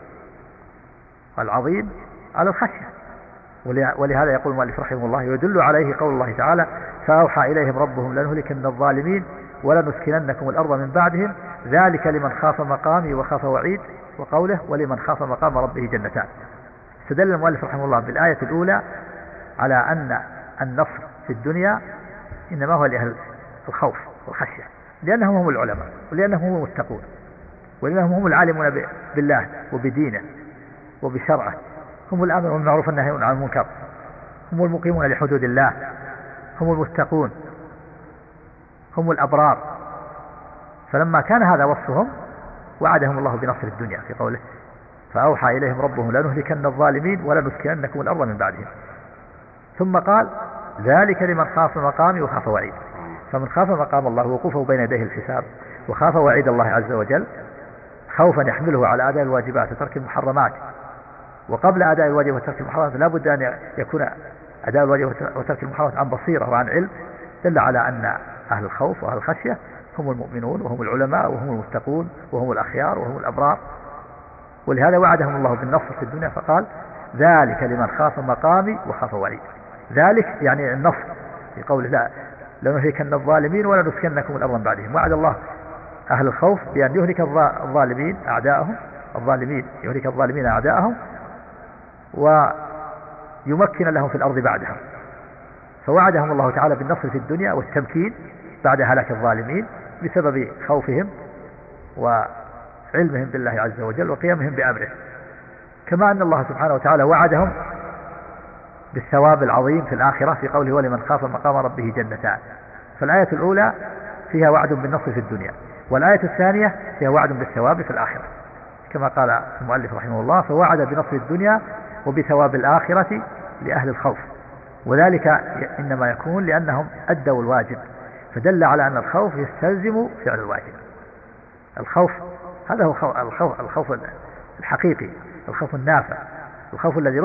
العظيم على الخشية. ولهذا يقول المؤلف رحمه الله: يدل عليه قول الله تعالى: فأوحى إليهم ربهم لنهلكن الظالمين ولنسكننكم الأرض من بعدهم ذلك لمن خاف مقامي وخاف وعيد، وقوله: ولمن خاف مقام ربه جنتان. استدل المؤلف رحمه الله بالآية الأولى على أن النصر في الدنيا إنما هو لأهل الخوف والخشية، لأنهم هم العلماء، ولأنهم هم المتقون، ولأنهم هم العالمون بالله وبدينه وبشرعه، هم الآمرون بالمعروف والناهون عن المنكر، هم المقيمون لحدود الله، هم المتقون، هم الأبرار. فلما كان هذا وصفهم وعدهم الله بنصر الدنيا في قوله: فأوحى إليهم ربهم لنهلكن الظالمين ولنسكننكم الأرض من بعدهم. ثم قال: ذلك لمن خاف مقامي وخاف وعيد. فمن خاف مقام الله وقوفه بين يديه الحساب، وخاف وعيد الله عز وجل خوفا يحمله على أداء الواجبات وترك المحرمات. وقبل أداء الواجب وترك المحرمات لا بد أن يكون أداء الواجب وترك المحرمات عن بصيرة وعن علم، دل على أن أهل الخوف وأهل الخشية هم المؤمنون وهم العلماء وهم المتقون وهم الأخيار وهم الأبرار. ولهذا وعدهم الله بالنصر في الدنيا فقال: ذلك لمن خاف مقامي وخاف وعيد. ذلك يعني النصر في قوله: لا لنهلكن الظالمين ولنسكننكم الأرض من بعدهم. وعد الله أهل الخوف بأن يهلك الظالمين أعداءهم، يهلك الظالمين أعداءهم ويمكن لهم في الأرض بعدها. فوعدهم الله تعالى بالنصر في الدنيا والتمكين بعد هلاك الظالمين بسبب خوفهم وعلمهم بالله عز وجل وقيامهم بأمره. كما أن الله سبحانه وتعالى وعدهم بالثواب العظيم في الآخرة في قوله: ولمن خاف مقام ربه جنتان. فالآية الأولى فيها وعد بالنصر في الدنيا، والآية الثانية فيها وعد بالثواب في الآخرة، كما قال المؤلف رحمه الله: فوعد بنصر الدنيا وبثواب الآخرة لأهل الخوف. وذلك إنما يكون لأنهم أدوا الواجب، فدل على أن الخوف يستلزم فعل الواجب. الخوف هذا هو الخوف الحقيقي، الخوف النافع، الخوف الذي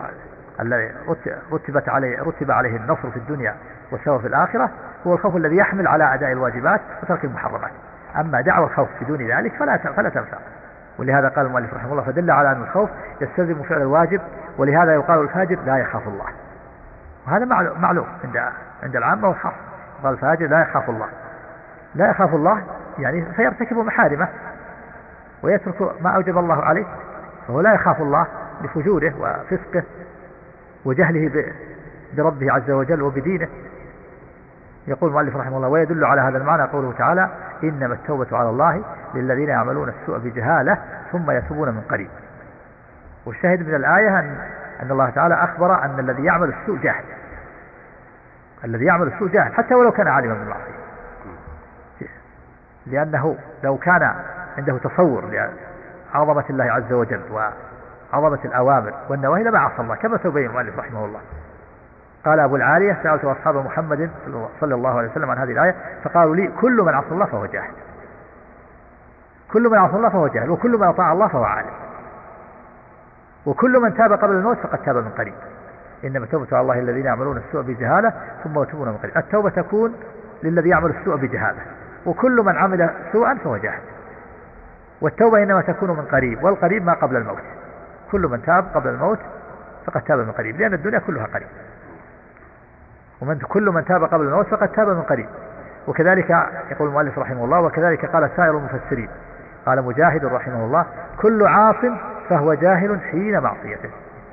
رتب عليه النصر في الدنيا والثواب في الآخرة، هو الخوف الذي يحمل على أداء الواجبات وترك المحرمات. أما دعوى الخوف بدون ذلك فلا تنفع. ولهذا قال المؤلف رحمه الله: فدل على أن الخوف يستلزم فعل الواجب، ولهذا يقال الفاجر لا يخاف الله. وهذا معلوم عند العامة والخاصة. قال الفاجر لا يخاف الله يعني فيرتكب محارمه ويترك ما أوجب الله عليه، فهو لا يخاف الله لفجوره وفسقه وجهله بربه عز وجل وبدينه. يقول المؤلف رحمه الله: ويدل على هذا المعنى قوله تعالى: إنما التوبة على الله للذين يعملون السوء بجهالة ثم يتوبون من قريب. والشاهد من الآية أن الله تعالى أخبر أن الذي يعمل السوء جاهل، حتى ولو كان عالما بالمعصية، لأنه لو كان عنده تصور لعظمة الله عز وجل وعظمة الأوامر والنواهي لما عصى الله، كما سيبين المؤلف رحمه الله. قال أبو العالية: سألت أصحاب محمد صلى الله عليه وسلم عن هذه الآية فقالوا لي: كل من عصى الله فهو جاهل، كل من عصى الله فهو جاهل، وكل من أطاع الله فهو عالم، وكل من تاب قبل الموت فقد تاب من قريب. إنما التوبة على الله الذين يعملون السوء بجهالة ثم يتوبون من قريب. التوبة تكون للذي يعمل السوء بجهالة، وكل من عمل سوءا فهو جاهل. والتوبة إنما تكون من قريب، والقريب ما قبل الموت. كل من تاب قبل الموت فقد تاب من قريب، لأن الدنيا كلها قريب. كل من تاب قبل الموت فقد تاب من قريب. وكذلك يقول المؤلف رحمه الله: وكذلك قال سائر المفسرين: قال مجاهد رحمه الله كل عاص فهو جاهل حين معصيته.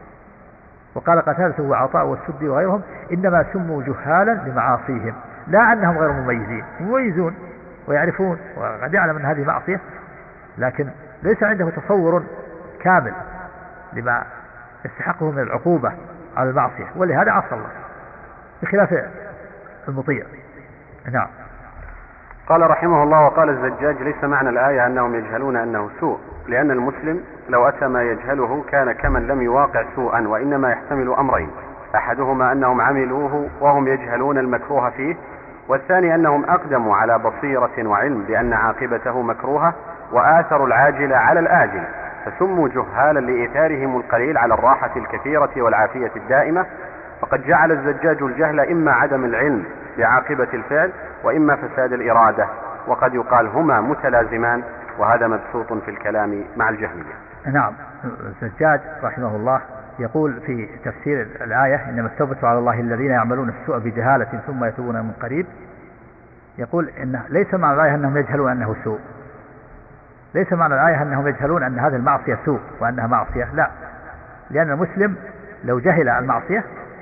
وقال قتادة وعطاء والسدي وغيرهم إنما سموا جهالا لمعاصيهم لا أنهم غير مميزين، مميزون ويعرفون وقد يعلم أن هذه معصية، لكن ليس عنده تصور كامل لما يستحقه من العقوبة على المعصية، ولهذا عصى الله بخلاف المطيع. نعم. قال رحمه الله: وقال الزجاج: ليس معنى الآية أنهم يجهلون أنه سوء، لأن المسلم لو أتى ما يجهله كان كمن لم يواقع سوءا، وإنما يحتمل أمرين: أحدهما أنهم عملوه وهم يجهلون المكروه فيه، والثاني أنهم أقدموا على بصيرة وعلم بأن عاقبته مكروهة وآثروا العاجل على الآجل، فسموا جهالا لإيثارهم القليل على الراحة الكثيرة والعافية الدائمة. فقد جعل الزجاج الجهل إما عدم العلم بعاقبة الفعل وإما فساد الإرادة، وقد يقال هما متلازمان، وهذا مبسوط في الكلام مع الجهمية. نعم. الزجاج رحمه الله يقول في تفسير الآية: إنما التوبة على الله الذين يعملون السوء بجهالة ثم يتوبون من قريب. يقول إن ليس معنى الآية أنهم يجهلون أنه سوء، ليس معنى الآية أنهم يجهلون أن هذه المعصية سوء وأنها معصية، لا، لأن المسلم لو جهل المعصية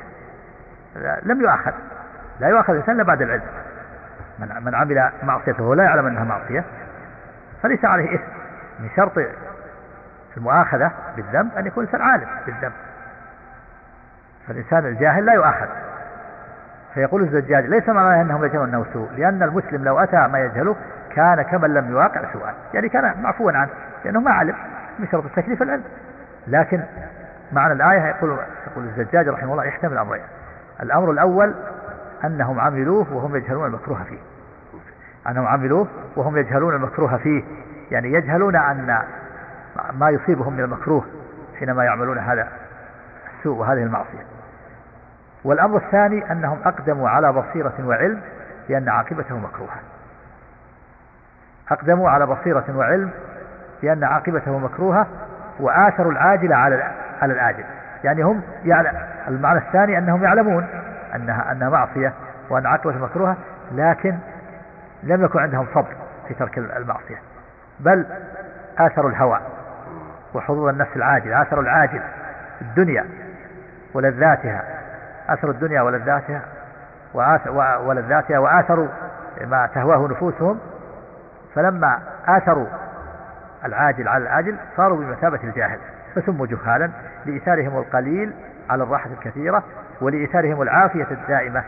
لم يؤاخذ، لا يؤاخذ الإنسان بعد العلم. من عمل معصيته ولا يعلم أنها معصية فليس عليه إثم. من شرط المؤاخذة بالذنب أن يكون الإنسان عالم بالذنب، فالإنسان الجاهل لا يؤاخذ. فيقول الزجاج: ليس معناه أنهم يجهلون أنه سوء، لأن المسلم لو أتى ما يجهله كان كمن لم يواقع سوءا، يعني كان معفوا عنه لأنه ما علم، من شرط التكليف العلم. لكن معنى الآية يقول الزجاج رحمه الله يحتمل أمرين: الأمر الأول أنهم عملوه وهم يجهلون المكروه فيه، أنهم عملوه وهم يجهلون المكروه فيه، يعني يجهلون أن ما يصيبهم من المكروه حينما يعملون هذا السوء وهذه المعصية. والأمر الثاني أنهم أقدموا على بصيرة وعلم لأن عاقبته مكروهة، أقدموا على بصيرة وعلم لأن عاقبته مكروهة وآثروا العاجل على الآجل، يعني هم المعنى الثاني أنهم يعلمون أنها معصية وأن عاقبته مكروهة، لكن لم يكن عندهم صبر في ترك المعصية، بل آثروا الهوى وحظوظ النفس العاجل، آثروا العاجل الدنيا ولذاتها، آثروا الدنيا ولذاتها وآثروا ما تهواه نفوسهم، فلما آثروا العاجل على الآجل صاروا بمثابة الجاهل، فسموا جهالا لإيثارهم القليل على الراحة الكثيرة ولإيثارهم العافية الدائمة.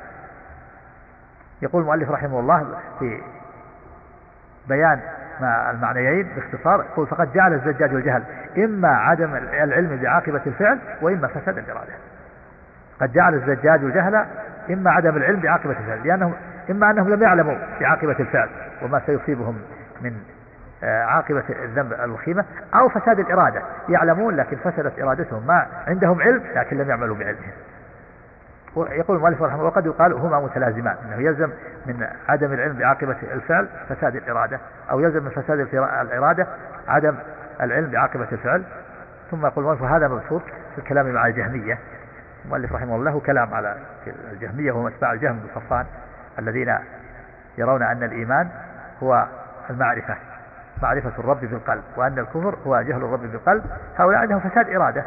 يقول المؤلف رحمه الله في بيان ما المعنيين باختصار، يقول: فقد جعل الزجاج الجهل إما عدم العلم بعاقبة الفعل وإما فساد الإرادة. قد جعل الزجاج الجهل إما عدم العلم بعاقبة الفعل، لأنهم إما أنهم لم يعلموا بعاقبة الفعل وما سيصيبهم من عاقبة الذنب الوخيمة، أو فساد الإرادة، يعلمون لكن فسدت إرادتهم، ما عندهم علم لكن لم يعملوا بعلمهم. يقول المؤلف رحمه الله: وقد يقال هما متلازمان، أنه يلزم من عدم العلم بعاقبة الفعل فساد الإرادة، أو يلزم من فساد الإرادة عدم العلم بعاقبة الفعل. ثم يقول المؤلف: هذا مبسوط في الكلام مع الجهمية. المؤلف رحمه الله كلام على الجهمية وهم أتباع الجهم بن صفوان الذين يرون أن الإيمان هو المعرفة، معرفة الرب بالقلب، وأن الكفر هو جهل الرب بالقلب. هؤلاء عندهم فساد إرادة،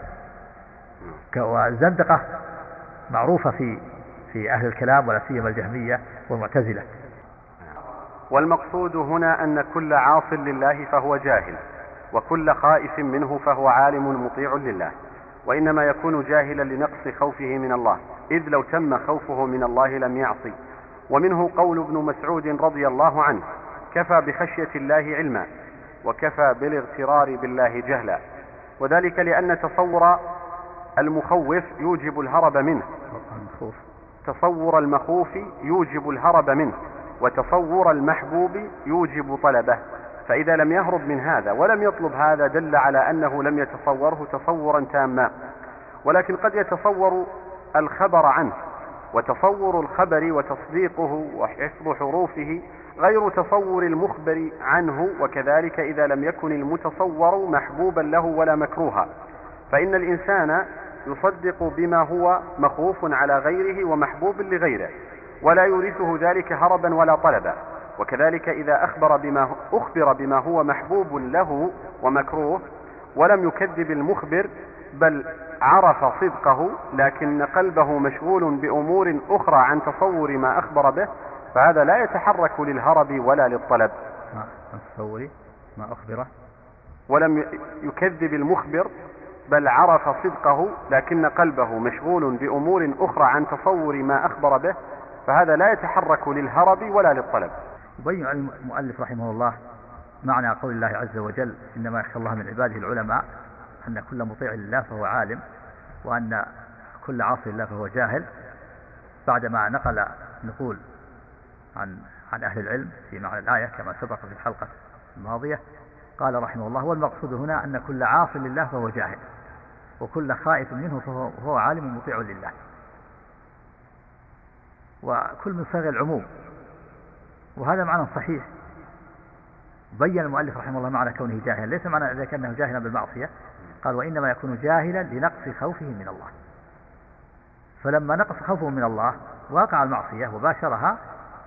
والزندقة معروفة في أهل الكلام ولا سيما الجهمية والمعتزلة. والمقصود هنا أن كل عاص لله فهو جاهل، وكل خائف منه فهو عالم مطيع لله، وإنما يكون جاهلا لنقص خوفه من الله، إذ لو تم خوفه من الله لم يعصي. ومنه قول ابن مسعود رضي الله عنه: كفى بخشية الله علما وكفى بالاغترار بالله جهلا. وذلك لأن تصور المخوف يوجب الهرب منه، تصور المخوف يوجب الهرب منه، وتصور المحبوب يوجب طلبه، فإذا لم يهرب من هذا ولم يطلب هذا دل على أنه لم يتصوره تصورا تاما. ولكن قد يتصور الخبر عنه، وتصور الخبر وتصديقه وحفظ حروفه غير تصور المخبر عنه، وكذلك إذا لم يكن المتصور محبوبا له ولا مكروها، فإن الإنسان يصدق بما هو مخوف على غيره ومحبوب لغيره، ولا يورثه ذلك هربا ولا طلبا. وكذلك إذا أخبر بما هو محبوب له ومكروه ولم يكذب المخبر بل عرف صدقه لكن قلبه مشغول بأمور أخرى عن تصور ما أخبر به، فهذا لا يتحرك للهرب ولا للطلب. عن تصور ما أخبره ولم يكذب المخبر بل عرف صدقه لكن قلبه مشغول بأمور أخرى عن تصور ما أخبر به، فهذا لا يتحرك للهرب ولا للطلب. يبين المؤلف رحمه الله معنى قول الله عز وجل إنما يخشى الله من عباده العلماء، أن كل مطيع لله فهو عالم، وأن كل عاصي لله فهو جاهل، بعدما نقول عن أهل العلم في معنى الآية كما سبق في الحلقة الماضية. قال رحمه الله: والمقصود هنا أن كل عاص لله فهو جاهل، وكل خائف منه فهو عالم مطيع لله، وكل من صيغ العموم، وهذا معنى صحيح. بين المؤلف رحمه الله معنى كونه جاهلا، ليس معنى إذا كان جاهلا بالمعصية، قال: وإنما يكون جاهلا لنقص خوفه من الله، فلما نقص خوفه من الله وقع المعصية وباشرها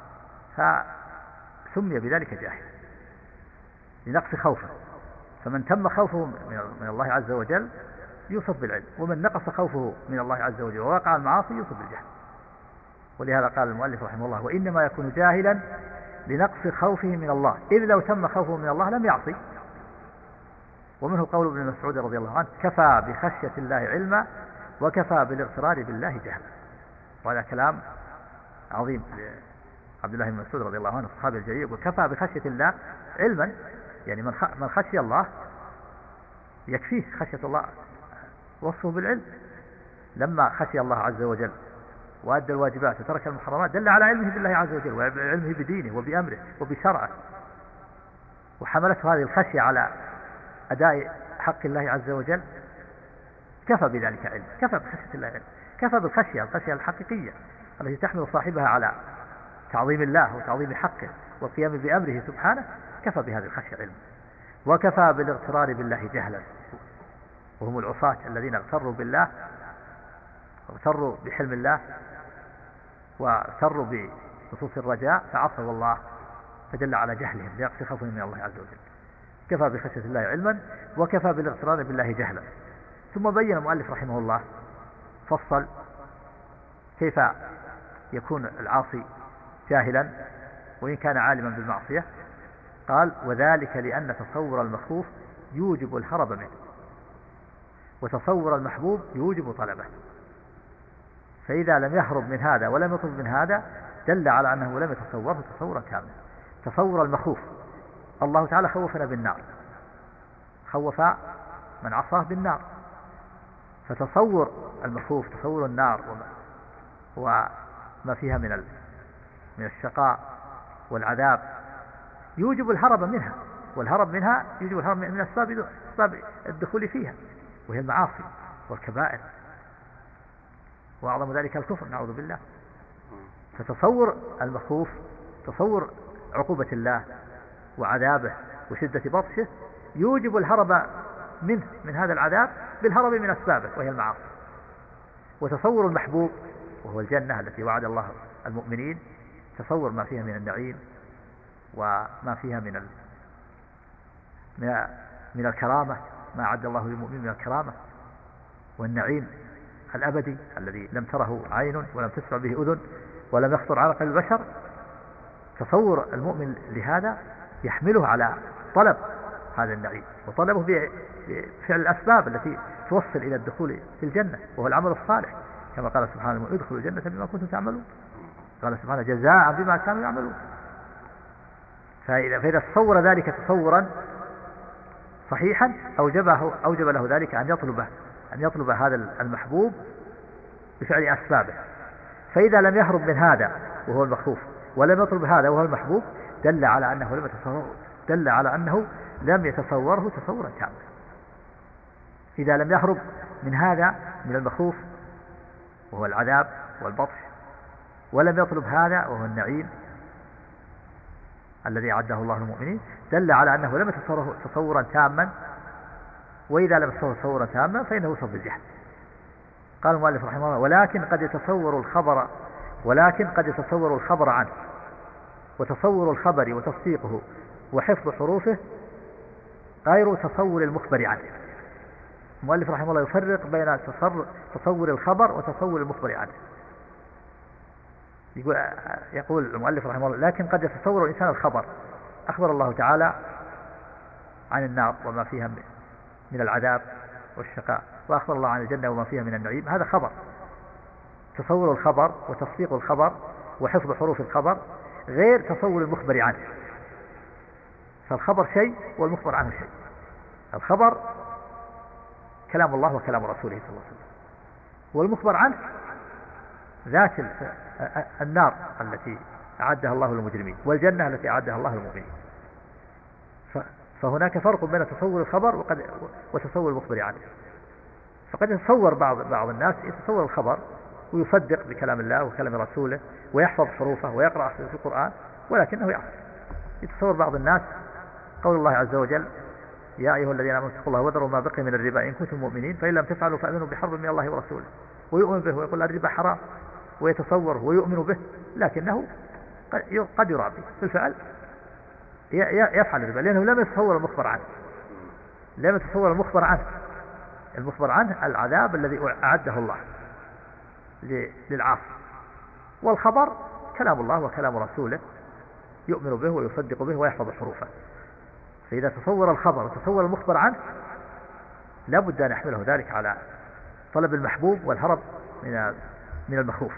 فسمي بذلك جاهل لنقص خوفه. فمن تم خوفه من الله عز وجل يوصف بالعلم، ومن نقص خوفه من الله عز وجل ووقع المعاصي يوصف بالجهل. ولهذا قال المؤلف رحمه الله: وإنما يكون جاهلا لنقص خوفه من الله، إذ لو تم خوفه من الله لم يعصي. ومنه قول ابن مسعود رضي الله عنه: كفى بخشية الله علما وكفى بالاغترار بالله جهلا. وهذا كلام عظيم عبد الله بن مسعود رضي الله عنه الصحابي الجليل. وكفى بخشية الله علما، يعني من خشي الله يكفيه خشية الله وصفه بالعلم. لما خشي الله عز وجل وأدى الواجبات وترك المحرمات دل على علمه بالله عز وجل وعلمه بدينه وبأمره وبشرعه، وحملته هذه الخشية على أداء حق الله عز وجل. كفى بذلك علم، كفى بخشية الله علم، كفى الخشية الحقيقية التي تحمل صاحبها على تعظيم الله وتعظيم حقه والقيام بأمره سبحانه، كفى بهذه الخشية علم. وكفى بالاغترار بالله جهلا، وهم العصاة الذين اغتروا بالله واغتروا بحلم الله واغتروا بنصوص الرجاء فعصوا الله فدل على جهلهم ليقص خوفهم من الله عز وجل. كفى بخشية الله علما وكفى بالاغترار بالله جهلا. ثم بين المؤلف رحمه الله، فصل كيف يكون العاصي جاهلا وإن كان عالما بالمعصية. قال: وذلك لأن تصور المخوف يوجب الهرب منه، وتصور المحبوب يوجب طلبه، فإذا لم يهرب من هذا ولم يطلب من هذا دل على أنه لم يتصوره تصورا كاملا. تصور المخوف، الله تعالى خوفنا بالنار، خوف من عصاه بالنار، فتصور المخوف تصور النار وما فيها من الشقاء والعذاب يوجب الهرب منها، والهرب منها يوجب الهرب من أسباب الدخول فيها، وهي المعاصي والكبائر، وأعظم ذلك الكفر نعوذ بالله. فتصور المخوف تصور عقوبة الله وعذابه وشدة بطشه يوجب الهرب منه من هذا العذاب بالهرب من أسبابه وهي المعاصي. وتصور المحبوب وهو الجنة التي وعد الله المؤمنين، تصور ما فيها من النعيم وما فيها من الكرامة، ما أعد الله للمؤمنين من الكرامة والنعيم الأبدي الذي لم تره عين ولم تسمع به أذن ولم يخطر على قلب البشر. تصور المؤمن لهذا يحمله على طلب هذا النعيم وطلبه بفعل الأسباب التي توصل إلى الدخول في الجنة، وهو العمل الصالح، كما قال سبحانه: ادخلوا الجنة بما كنتم تعملون. قال سبحانه: جزاء بما كانوا يعملون. فإذا تصور ذلك تصورا صحيحا أوجب له ذلك أن يطلب هذا المحبوب بفعل أسبابه. فإذا لم يهرب من هذا وهو المخوف ولم يطلب هذا وهو المحبوب دل على أنه لم يتصوره تصورا كاملا. إذا لم يهرب من هذا من المخوف وهو العذاب والبطش ولم يطلب هذا وهو النعيم الذي أعده الله للمؤمنين دل على أنه لم يتصوره تصورا تاما. وإذا لم يتصور تصورا تاما فإنه يوصف بالجهل. قال المؤلف رحمه الله: ولكن قد يتصور الخبر عنه، وتصور الخبر وتصديقه وحفظ حروفه غير تصور المخبر عنه. المؤلف رحمه الله يفرق بين تصور الخبر وتصور المخبر عنه. يقول المؤلف رحمه الله: لكن قد يتصور الإنسان الخبر، أخبر الله تعالى عن النار وما فيها من العذاب والشقاء، وأخبر الله عن الجنة وما فيها من النعيم، هذا خبر. تصور الخبر وتصديق الخبر وحفظ حروف الخبر غير تصور المخبر عنه. فالخبر شيء والمخبر عنه شيء. الخبر كلام الله وكلام رسوله صلى الله عليه وسلم، والمخبر عنه ذات النار التي أعدها الله للمجرمين والجنة التي أعدها الله للمؤمنين. فهناك فرق بين تصور الخبر وتصور المخبر عنه. فقد يتصور بعض الناس يتصور الخبر ويصدق بكلام الله وكلام رسوله ويحفظ حروفه ويقرأ في القرآن، ولكنه يعصي. يتصور بعض الناس قول الله عز وجل: يا أيها الذين آمنوا اتقوا الله وذروا ما بقي من الربا إن كنتم مؤمنين فإن لم تفعلوا فأذنوا بحرب من الله ورسوله، ويؤمن به ويقول الربا حرام ويتصوره ويؤمن به، لكنه قد يرابي في الفعل يفعل الربا، لأنه لم يتصور المخبر عنه. لم يتصور المخبر عنه. المخبر عنه العذاب الذي أعده الله للعاصي، والخبر كلام الله وكلام رسوله يؤمن به ويصدق به ويحفظ حروفه. فإذا تصور الخبر وتصور المخبر عنه لا بد أن يحمله ذلك على طلب المحبوب والهرب من المخوف.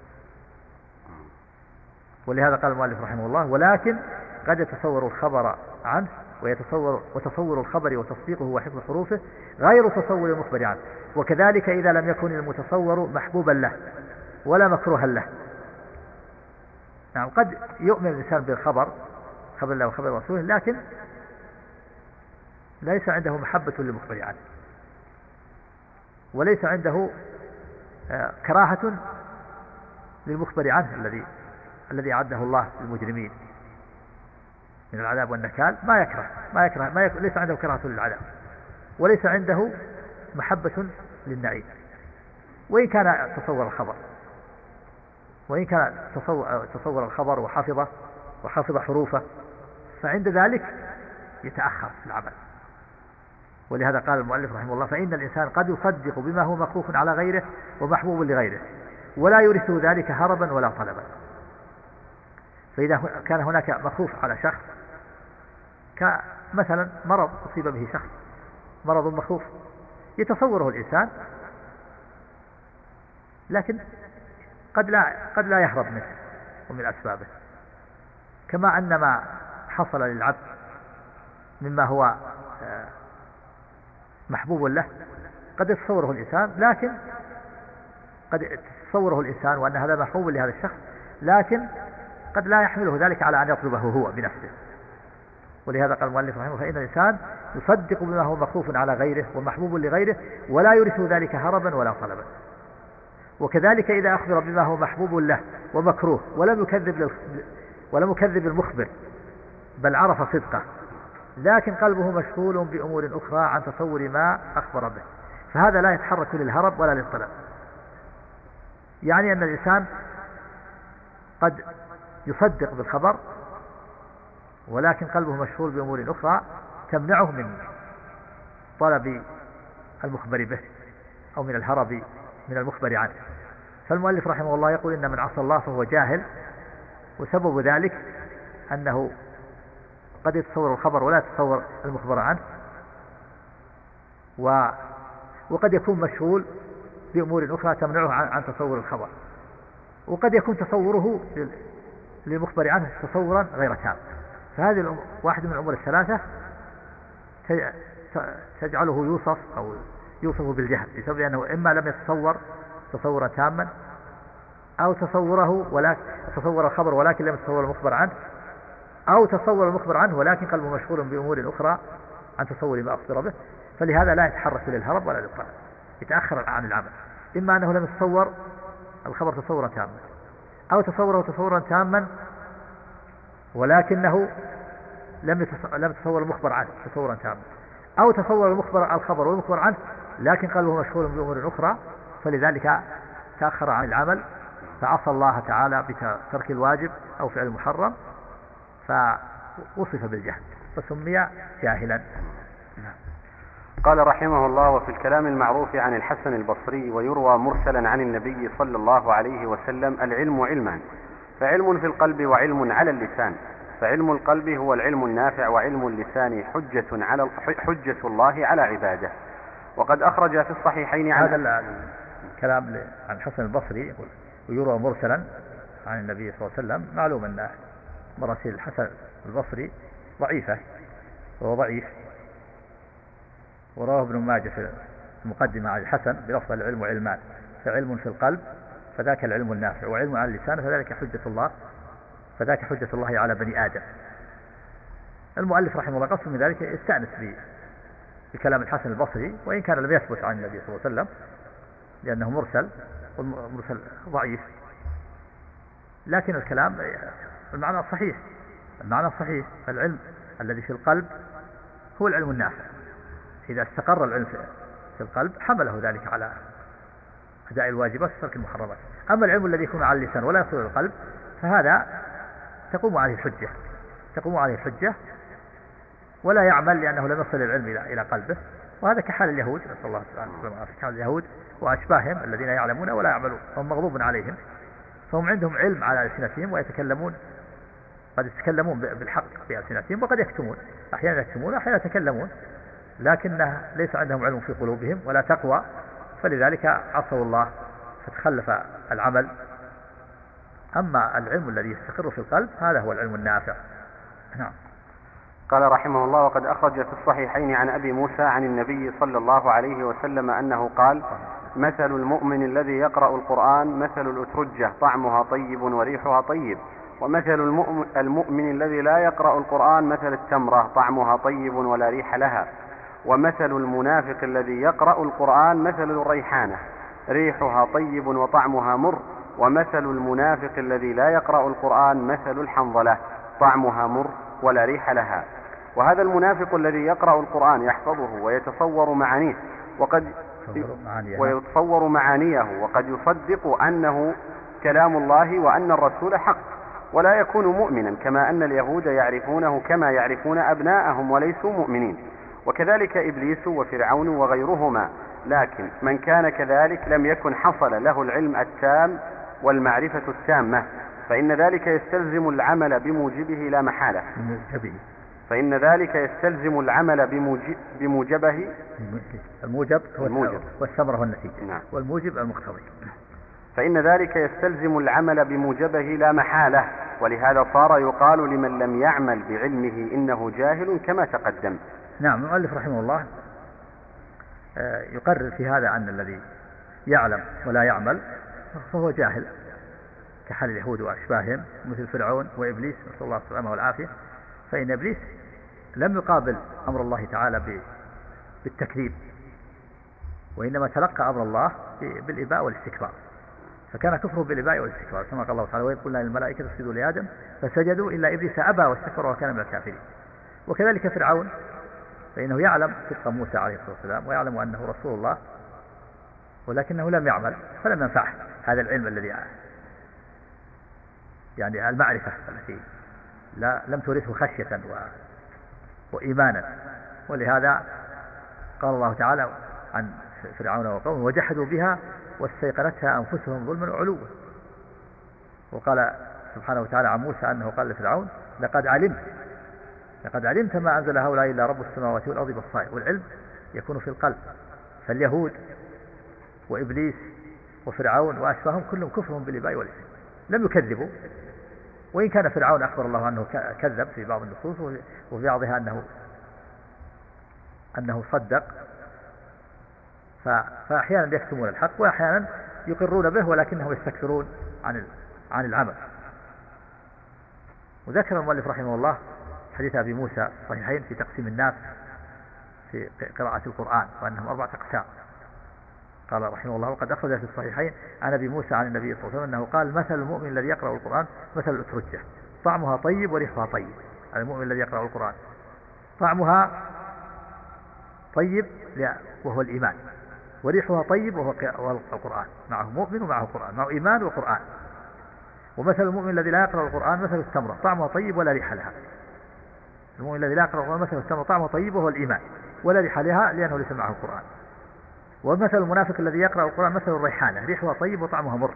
ولهذا قال المؤلف رحمه الله: ولكن قد يتصور الخبر عنه وتصور الخبر وتصديقه وحفظ حروفه غير تصور المخبر عنه، وكذلك إذا لم يكن المتصور محبوبا له ولا مكروها له. نعم، قد يؤمن الإنسان بالخبر، خبر الله وخبر رسوله، لكن ليس عنده محبة للمخبر عنه، وليس عنده كراهة للمخبر عنه الذي أعده الله للمجرمين من العذاب والنكال. ليس عنده كراهة للعذاب، وليس عنده محبة للنعيم، وإن كان تصور الخبر وحفظ حروفه، فعند ذلك يتأخر في العمل. ولهذا قال المؤلف رحمه الله: فإن الإنسان قد يصدق بما هو مخوف على غيره ومحبوب لغيره ولا يورثه ذلك هربا ولا طلبا. فإذا كان هناك مخوف على شخص، كمثلا مرض أصيب به شخص، مرض مخوف يتصوره الإنسان، لكن قد لا يهرب منه ومن أسبابه، كما أن ما حصل للعبد مما هو محبوب له قد يتصوره الإنسان، لكن قد يتصوره الإنسان وأن هذا محبوب لهذا الشخص، لكن قد لا يحمله ذلك على أن يطلبه هو بنفسه. ولهذا قال المؤلف رحمه الله: فإن الإنسان يصدق بما هو مخوف على غيره ومحبوب لغيره ولا يورثه ذلك هربا ولا طلبا. وكذلك إذا أخبر بما هو محبوب له ومكروه ولم يكذب المخبر بل عرف صدقه، لكن قلبه مشغول بأمور أخرى عن تصور ما أخبر به، فهذا لا يتحرك للهرب ولا للطلب. يعني أن الإنسان قد يصدق بالخبر ولكن قلبه مشغول بأمور أخرى تمنعه من طلب المخبر به أو من الهرب من المخبر عنه. فالمؤلف رحمه الله يقول: إن من عصى الله فهو جاهل، وسبب ذلك أنه قد يتصور الخبر ولا يتصور المخبر عنه، وقد يكون مشغول بأمور أخرى تمنعه عن تصور الخبر، وقد يكون تصوره للمخبر عنه تصورا غير تام. فهذه واحد من الأمور الثلاثة تجعله يوصف بالجهل، بسبب أنه إما لم يتصور تصورا تاما، أو تصور الخبر ولكن لم يتصور المخبر عنه، أو تصور المخبر عنه ولكن قلبه مشغول بأمور أخرى عن تصور ما أخبر به، فلهذا لا يتحرك للهرب ولا للطلب، يتأخر عن العمل. إما أنه لم يتصور الخبر تصورا تاما، أو تصوره تصورا تاما ولكنه لم يتصور المخبر عنه تصورا تاما، أو تصور الخبر والمخبر عنه لكن قلبه مشغول بأمور أخرى، فلذلك تأخر عن العمل، فعصى الله تعالى بترك الواجب أو فعل المحرم، فوصف بالجهل فسمي جاهلا. قال رحمه الله: وفي الكلام المعروف عن الحسن البصري ويروى مرسلا عن النبي صلى الله عليه وسلم: العلم علمان، فعلم في القلب وعلم على اللسان، فعلم القلب هو العلم النافع، وعلم اللسان حجة الله على عباده. وقد أخرج في الصحيحين عن هذا الكلام عن الحسن البصري ويروى مرسلا عن النبي صلى الله عليه وسلم. معلوم أن مراسيل الحسن البصري ضعيفة وهو ضعيف، ورواه ابن ماجه في المقدمة عن الحسن بلفظ: العلم علمان، فعلم في القلب فذاك العلم النافع، وعلم على اللسان فذاك حجة الله على بني آدم. المؤلف رحمه الله قصد من ذلك يستأنس بكلام الحسن البصري، وإن كان لم يثبت عن النبي صلى الله عليه وسلم لأنه مرسل، والمرسل ضعيف، لكن الكلام المعنى صحيح. العلم الذي في القلب هو العلم النافع، إذا استقر العلم في القلب حمله ذلك على أداء الواجبات وترك المحرمات. أما العلم الذي يكون على اللسان ولا يصل إلى القلب فهذا تقوم عليه الحجة ولا يعمل، لأنه لم يصل العلم إلى قلبه. وهذا كحال اليهود، نسأل الله سبحانه، كحال اليهود وأشباههم الذين يعلمون ولا يعملون، هم مغضوب عليهم، فهم عندهم علم على ألسنتهم ويتكلمون، قد يتكلمون بالحق بألسنتهم وقد يكتمون، أحيانا يكتمون أحيانا يتكلمون، لكن ليس عندهم علم في قلوبهم ولا تقوى، فلذلك عصوا الله فتخلف العمل. أما العلم الذي يستقر في القلب هذا هو العلم النافع. نعم. قال رحمه الله: وقد أخرج في الصحيحين عن أبي موسى عن النبي صلى الله عليه وسلم أنه قال: مثل المؤمن الذي يقرأ القرآن مثل الأترجة طعمها طيب وريحها طيب، ومثل المؤمن الذي لا يقرأ القرآن مثل التمرة طعمها طيب ولا ريح لها، ومثل المنافق الذي يقرأ القرآن مثل الريحانة ريحها طيب وطعمها مر، ومثل المنافق الذي لا يقرأ القرآن مثل الحنظلة طعمها مر ولا ريح لها. وهذا المنافق الذي يقرأ القرآن يحفظه ويتصور معانيه وقد يصدق أنه كلام الله وأن الرسول حق، ولا يكون مؤمنا، كما أن اليهود يعرفونه كما يعرفون أبناءهم وليسوا مؤمنين، وكذلك إبليس وفرعون وغيرهما. لكن من كان كذلك لم يكن حصل له العلم التام والمعرفة التامة، فإن ذلك يستلزم العمل بموجبه لا محالة. الموجب والثمرة والنتيجة. نعم. والموجب المقتضي. فإن ذلك يستلزم العمل بموجبه لا محالة، ولهذا صار يقال لمن لم يعمل بعلمه إنه جاهل كما تقدم. نعم. المؤلف رحمه الله يقرر في هذا أن الذي يعلم ولا يعمل فهو جاهل، كحال اليهود وأشباههم مثل فرعون وإبليس، نسأل الله السلامة والعافية. فإن إبليس لم يقابل أمر الله تعالى بالتكذيب، وإنما تلقى أمر الله بالإباء والاستكبار، فكان كفره بالإباء والاستكبار، كما قال الله تعالى: وإذ قلنا للملائكة اسجدوا لآدم فسجدوا إلا إبليس أبى واستكبر وكان من الكافرين. وكذلك فرعون، فإنه يعلم صدق موسى عليه الصلاة والسلام ويعلم أنه رسول الله، ولكنه لم يعمل، فلم ينفعه هذا العلم الذي يعني المعرفة التي لم تورثه خشية وإيمانا. ولهذا قال الله تعالى عن فرعون وقومه: وجحدوا بها واستيقنتها أنفسهم ظلما وعلوا. وقال سبحانه وتعالى عن موسى أنه قال لفرعون: لقد علمت ما أنزل هؤلاء إلا رب السماوات والأرض بصائر. والعلم يكون في القلب. فاليهود وإبليس وفرعون وأشباههم كلهم كفرهم بالإباء والإثم، لم يكذبوا، وإن كان فرعون أخبر الله أنه كذب في بعض النصوص، وفي بعضها أنه صدق، فأحيانا يكتمون الحق وأحيانا يقرون به ولكنهم يستكثرون عن العمل. وذكر المؤلف رحمه الله حديث أبي موسى صحيحين في تقسيم الناس في قراءة القرآن، وأنهم 4 أقسام. قال رحمه الله: وقد أخرج في الصحيحين عن أبي موسى عن النبي صلى الله عليه وسلم أنه قال: مثل المؤمن الذي يقرأ القرآن مثل الأترجة طعمها طيب وريحها طيب. المؤمن الذي يقرأ القرآن طعمها طيب وهو الإيمان، وريحها طيب وهو القرآن، معه مؤمن ومعه قرآن، معه إيمان وقرآن. ومثل المؤمن الذي لا يقرأ القرآن مثل التمرة طعمها طيب ولا ريح لها. المؤمن الذي لا يقرأ القرآن مثل التمرة طعمها طيب وهو الإيمان ولا ريح لها لأنه ليس معه القرآن. ومثل المنافق الذي يقرأ القرآن مثل الريحانة ريحها طيب وطعمها مر.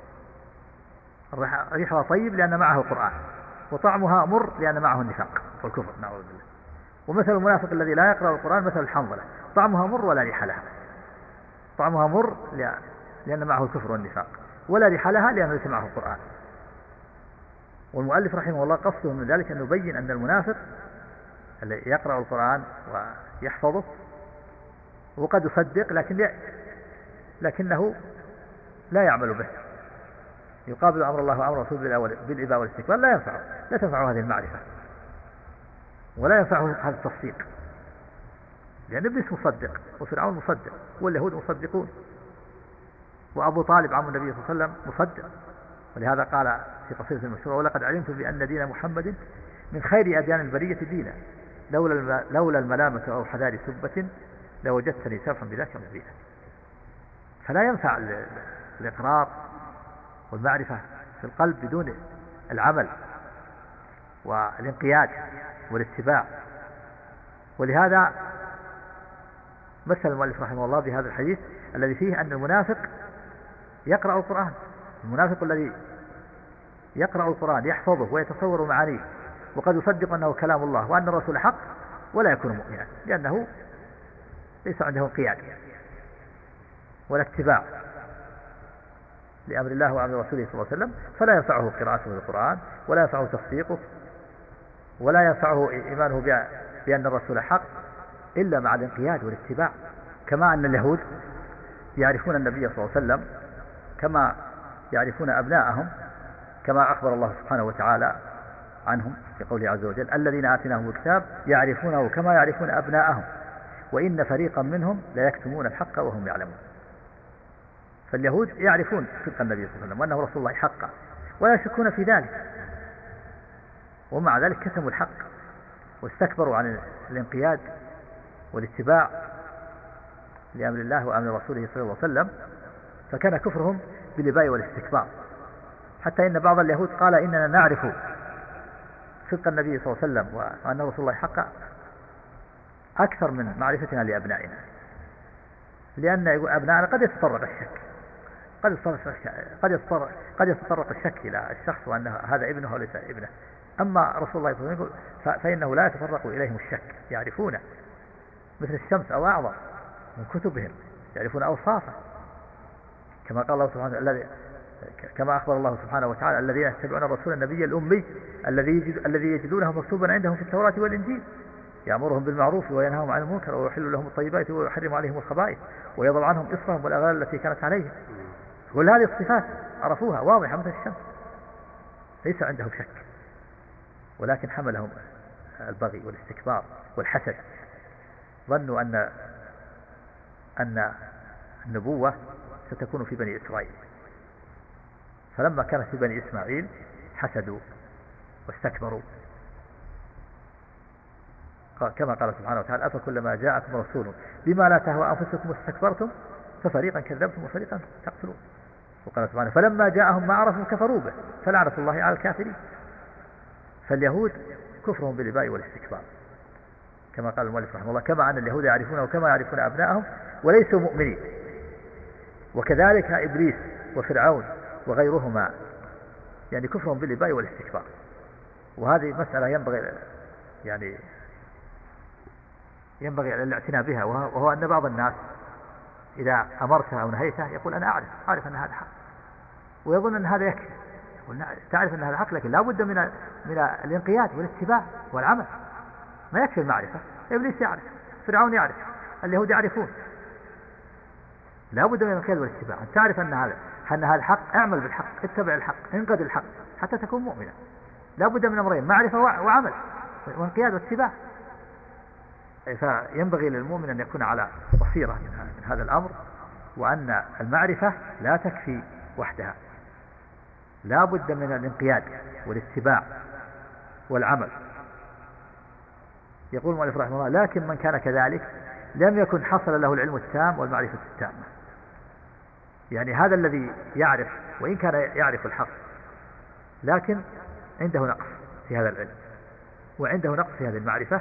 ريحها طيب لأن معه القرآن وطعمها مر لأن معه النفاق والكفر نعوذ بالله. ومثل المنافق الذي لا يقرأ القرآن مثل الحنظلة طعمها مر ولا ريح لها. طعمها مر لأن معه الكفر والنفاق ولا ريح لها لأنه ليس معه القرآن. والمؤلف رحمه الله قصده من ذلك أن يبين أن المنافق الذي يقرأ القرآن ويحفظه وقد يصدق لكنه لا يعمل به يقابل أمر الله وأمر رسوله بالإباء والاستكبار لا تنفعه هذه المعرفة ولا ينفعه هذا التصديق لأن ابليس مصدق وفرعون مصدق واليهود مصدقون وأبو طالب عم النبي صلى الله عليه وسلم مصدق. ولهذا قال في قصيدة المشهورة ولقد علمت بأن دين محمد من خير أديان البرية دينا لولا الملامة أو حذار سبة لوجدتني سافا بذاك مبينا. فلا ينفع الإقرار والمعرفة في القلب بدون العمل والانقياد والاتباع. ولهذا مثل المؤلف رحمه الله بهذا الحديث الذي فيه أن المنافق يقرأ القرآن. المنافق الذي يقرأ القرآن يحفظه ويتصور معانيه وقد يصدق أنه كلام الله وأن الرسول حق ولا يكون مؤمنا لأنه ليس عنده انقياد ولا اتباع لأمر الله وأمر رسوله صلى الله عليه وسلم. فلا ينفعه قراءته للقرآن ولا ينفعه تصديقه ولا ينفعه إيمانه بأن الرسول حق إلا مع الانقياد والاتباع. كما أن اليهود يعرفون النبي صلى الله عليه وسلم كما يعرفون أبناءهم كما أخبر الله سبحانه وتعالى عنهم في قوله عز وجل الذين آتيناهم الكتاب يعرفونه كما يعرفون أبناءهم وإن فريقا منهم لا يكتمون الحق وهم يعلمون. فاليهود يعرفون صدق النبي صلى الله عليه وسلم وأنه رسول الله حقا ولا يشكون في ذلك ومع ذلك كتموا الحق واستكبروا عن الانقياد والاتباع لأمر الله وأمر رسوله صلى الله عليه وسلم. فكان كفرهم بالإباء والاستكبار حتى إن بعض اليهود قال إننا نعرف صدق النبي صلى الله عليه وسلم وأن رسول الله حقا أكثر من معرفتنا لأبنائنا لأن أبنائنا قد يتطرق الشك قد يتطرق الشك إلى الشخص وأن هذا ابنه وليس ابنه. أما رسول الله صلى الله عليه وسلم فإنه لا يتطرق إليهم الشك يعرفونه مثل الشمس أو أعظم من كتبهم يعرفون أوصافه كما قال الله سبحانه كما أخبر الله سبحانه وتعالى الذين يتبعون الرسول النبي الأمي الذي يجدونه مكتوبا عندهم في التوراة والإنجيل يأمرهم بالمعروف وينهاهم عن المنكر ويحل لهم الطيبات ويحرم عليهم الخبائث ويضع عنهم إصرهم والأغلال التي كانت عليهم. كل هذه الصفات عرفوها واضحة مثل الشمس ليس عندهم شك ولكن حملهم البغي والاستكبار والحسد. ظنوا أن النبوة ستكون في بني إسرائيل فلما كانت في بني إسماعيل حسدوا واستكبروا كما قال سبحانه وتعالى أفكلما جاءكم رسول بما لا تهوى أنفسكم واستكبرتم ففريقا كذبتم وفريقا تقتلون. وقال سبحانه فلما جاءهم ما عرفوا كفروا به فلعنة الله على الكافرين. فاليهود كفرهم بالإباء والاستكبار كما قال المؤلف رحمه الله كما أن اليهود يعرفونه كما يعرفون أبنائهم وليسوا مؤمنين. وكذلك إبليس وفرعون وغيرهما يعني كفرهم بالإباء والاستكبار. وهذه مسألة ينبغي الاعتناء بها وهو أن بعض الناس إذا أمرته أو نهيته يقول أنا أعرف أن هذا حق ويظن أن هذا يكفي. تعرف أن هذا حق لكن لا بد من الانقياد والاتباع والعمل. ما يكفي المعرفة. إبليس يعرف فرعون يعرف اليهود يعرفون لا بد من الانقياد والاتباع. أن تعرف أن هذا الحق اعمل بالحق اتبع الحق انقذ الحق حتى تكون مؤمنا. لا بد من أمرين معرفة وعمل وانقياد واتباع. فينبغي للمؤمن أن يكون على بصيرة من هذا الأمر وأن المعرفة لا تكفي وحدها لا بد من الانقياد والاتباع والعمل. يقول المؤلف رحمه الله لكن من كان كذلك لم يكن حصل له العلم التام والمعرفة التامة. يعني هذا الذي يعرف وإن كان يعرف الحق لكن عنده نقص في هذا العلم وعنده نقص في هذه المعرفة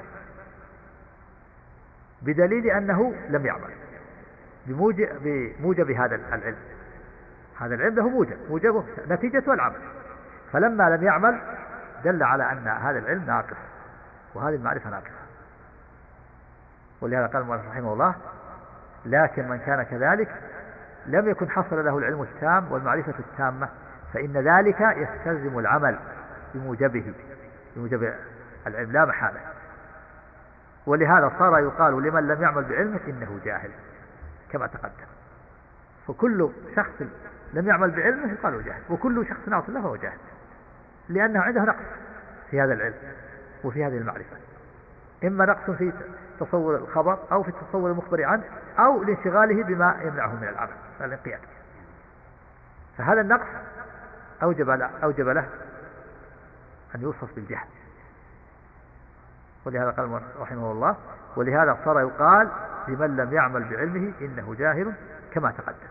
بدليل أنه لم يعمل بموجب هذا العلم. هذا العلم له موجبه نتيجة العمل، فلما لم يعمل دل على أن هذا العلم ناقص وهذه المعرفة ناقصة. ولهذا قال المؤلف رحمه الله: لكن من كان كذلك لم يكن حصل له العلم التام والمعرفة التامة، فإن ذلك يستلزم العمل بموجب العلم لا محالة. ولهذا صار يقال لمن لم يعمل بعلمه إنه جاهل كما تقدم. فكل شخص لم يعمل بعلمه يقال جاهل، وكل شخص نعط له فهو جاهل، لأنه عنده نقص في هذا العلم وفي هذه المعرفة، إما نقص في تصور الخبر أو في تصور المخبر عنه أو لانشغاله بما يمنعه من العمل الانقياد. فهذا النقص أوجب له أن يوصف بالجهل. ولهذا قال رحمه الله: ولهذا صار يقال لمن لم يعمل بعلمه إنه جاهل كما تقدم.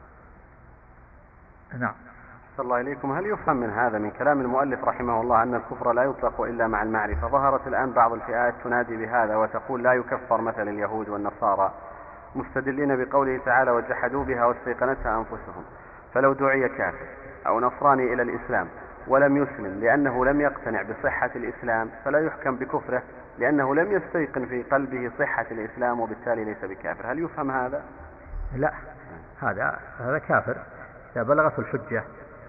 نعم. صلى الله إليكم. هل يفهم من هذا من كلام المؤلف رحمه الله أن الكفر لا يطلق إلا مع المعرفة؟ ظهرت الآن بعض الفئات تنادي بهذا وتقول لا يكفر مثل اليهود والنصارى، مستدلين بقوله تعالى: وجحدوا بها واستيقنتها أنفسهم. فلو دعي كافر أو نصراني إلى الإسلام ولم يسلم لأنه لم يقتنع بصحة الإسلام فلا يحكم بكفره لأنه لم يستيقن في قلبه صحة الإسلام وبالتالي ليس بكافر. هل يفهم هذا؟ لا، هذا كافر إذا بلغته الحجة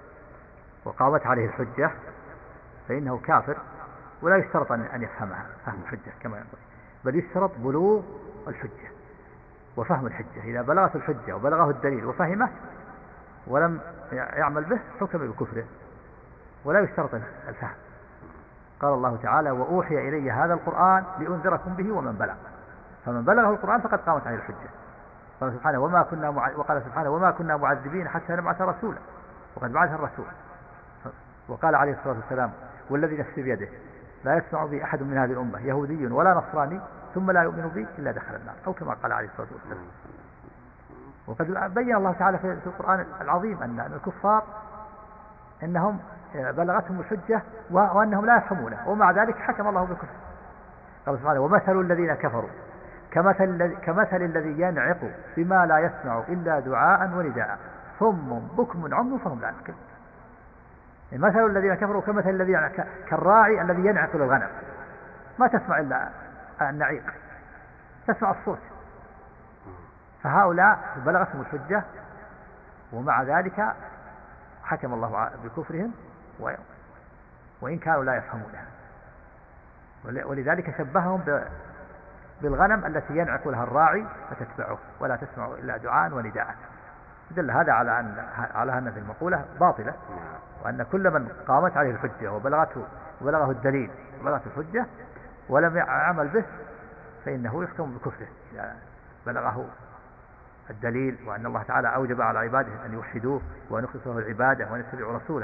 وقامت عليه الحجة فإنه كافر، ولا يشترط أن يفهمها فهم الحجة كما ينبغي، بل يشترط بلوغ الحجة وفهم الحجة. إذا بلغت الحجة وبلغه الدليل وفهمه ولم يعمل به حكم بكفره، ولا يشترط الفهم. قال الله تعالى: وأوحي إلي هذا القرآن لأنذركم به ومن بلغ، فمن بلغه القرآن فقد قامت عليه الحجة. قال سبحانه: وقال سبحانه: وما كنا معذبين حتى نبعث رسولا، وقد بعث الرسول. وقال عليه الصلاة والسلام: والذي نفسي بيده لا يسمع بي أحد من هذه الأمة يهودي ولا نصراني ثم لا يؤمن بي إلا دخل النار، أو كما قال عليه الصلاة والسلام. وقد بين الله تعالى في القرآن العظيم أن الكفار إنهم بلغتهم الحجة وأنهم لا يفهمونه، ومع ذلك حكم الله بالكفر. قال سبحانه: ومثل الذين كفروا كمثل الذي ينعق بما لا يسمع إلا دعاء ونداء صم بكم عمي فهم لا يعقلون. مثل الذين كفروا كمثل الذي كالراعي الذي ينعق للغنم، ما تسمع إلا النعيق، تسمع الصوت. فهؤلاء بلغتهم الحجة ومع ذلك حكم الله بكفرهم وإن كانوا لا يفهمونها. ولذلك شبههم بالغنم التي ينعق لها الراعي فتتبعه ولا تسمع إلا دعاء ونداء. دل هذا على أن هذه المقولة باطلة، وأن كل من قامت عليه الحجة وبلغه الدليل وبلغته الحجة ولم يعمل به فإنه يحكم بكفره إذا بلغه الدليل، وأن الله تعالى أوجب على عباده أن يوحدوه وأن يخلصوا العبادة وأن يتبعوا رسوله،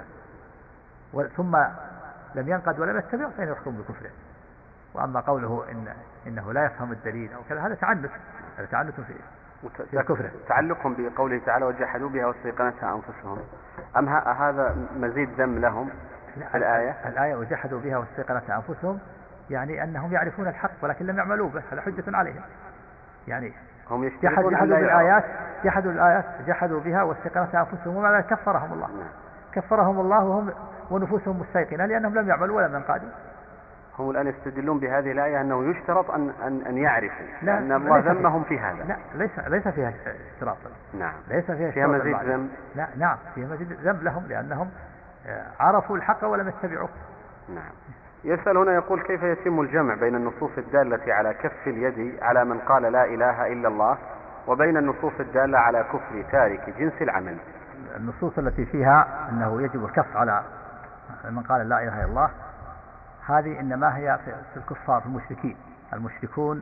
ثم لم ينقد ولم يتبع فإنه يحكم بكفره. وأما قوله إنه لا يفهم الدليل أو كذا هذا تعنت في كفره. تعلقهم بقوله تعالى: وجحدوا بها واستيقنتها أنفسهم، أم هذا مزيد ذم لهم في الآية وجحدوا بها واستيقنتها أنفسهم، يعني أنهم يعرفون الحق ولكن لم يعملوا به، هذا حجة عليهم. يعني هم جحدوا بالآيات، جحدوا بها واستيقنتها أنفسهم، ومع ذلك كفرهم الله وهم ونفوسهم مستيقنة لأنهم لم يعملوا ولم ينقادوا. هم الآن يستدلون بهذه الآية أنه يشترط أن يعرفوا، لأن الله ذمهم في هذا. لا، ليس فيها اشتراط. نعم. ليس فيها مزيد ذم. لا، نعم، فيها مزيد ذم لهم لأنهم عرفوا الحق ولم يتبعوه. نعم. يسأل هنا يقول: كيف يتم الجمع بين النصوص الدالة على كف اليد على من قال لا إله إلا الله وبين النصوص الدالة على كفر تارك جنس العمل؟ النصوص التي فيها أنه يجب الكف على من قال لا إله إلا الله هذه إنما هي في الكفار، في المشركين. المشركون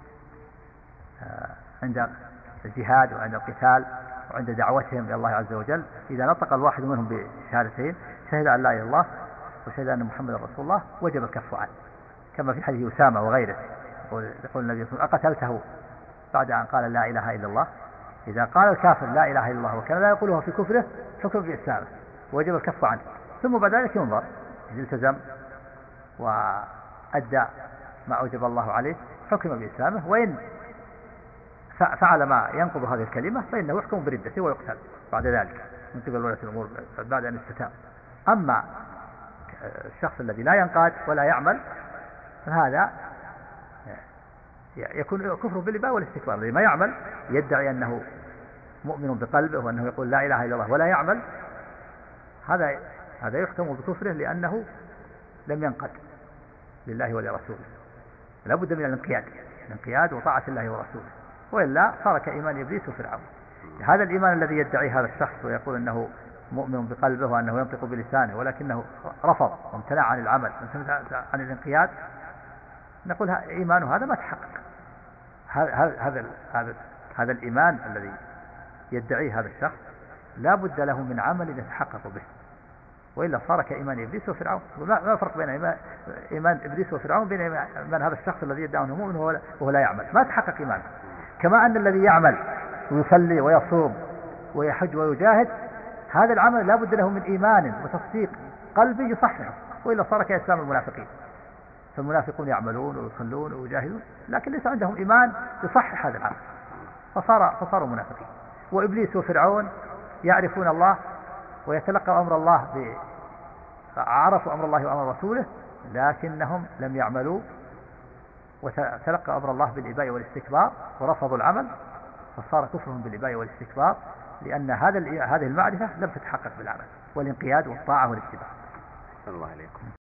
عند الجهاد وعند القتال وعند دعوتهم إلى الله عز وجل إذا نطق الواحد منهم بشهادتين، شهد أن لا إله إلا الله وشهد أن محمد رسول الله، وجب الكف عنه، كما في حديث أسامة وغيره. يقول النبي صلى الله عليه وسلم: أقتلته بعد أن قال لا إله إلا الله؟ إذا قال الكافر لا إله إلا الله وكان لا يقولها في كفره حكم بإسلامه وجب الكف عنه. ثم بعد ذلك ينظر إذا التزم وأدى ما أوجب الله عليه حكم بإسلامه، وإن فعل ما ينقض هذه الكلمة فإنه يحكم بردته ويقتل بعد ذلك من قبل ولاة الأمور بعد أن استتاب. أما الشخص الذي لا ينقاد ولا يعمل فهذا يكون كفر بالإباء والاستكبار. الذي ما يعمل يدعي أنه مؤمن بقلبه وأنه يقول لا إله إلا الله ولا يعمل، هذا يحكم بكفره لأنه لم ينقد لله ولرسوله. لا بد من الانقياد وطاعة الله ورسوله، وإلا صار كإيمان إبليس وفرعون. هذا الإيمان الذي يدعيه هذا الشخص ويقول أنه مؤمن بقلبه وأنه ينطق بلسانه ولكنه رفض وامتنع عن العمل وامتنع عن الانقياد، نقول إيمانه هذا ما تحقق. هذا الإيمان الذي يدعيه هذا الشخص لا بد له من عمل يتحقق به، وإلا صار كإيمان إبليس وفرعون. ما الفرق بين إيمان إبليس وفرعون بين إيمان هذا الشخص الذي يدعي أنه مؤمن وهو لا يعمل؟ ما تحقق إيمانه. كما أن الذي يعمل ويصلي ويصوم ويحج ويجاهد هذا العمل لا بد له من إيمان وتصديق قلبي يصححه، وإلا صار كإسلام المنافقين. فالمنافقون يعملون ويصلون ويجاهدون لكن ليس عندهم إيمان يصحح هذا العمل، فصاروا منافقين. وإبليس وفرعون يعرفون الله ويتلقى أمر الله عرفوا أمر الله وأمر رسوله لكنهم لم يعملوا، وتلقى أمر الله بالإباء والاستكبار ورفضوا العمل، فصار كفرهم بالإباء والاستكبار، لأن هذه المعرفة لم تتحقق بالعمل والانقياد والطاعة والاتباع. الله عليكم.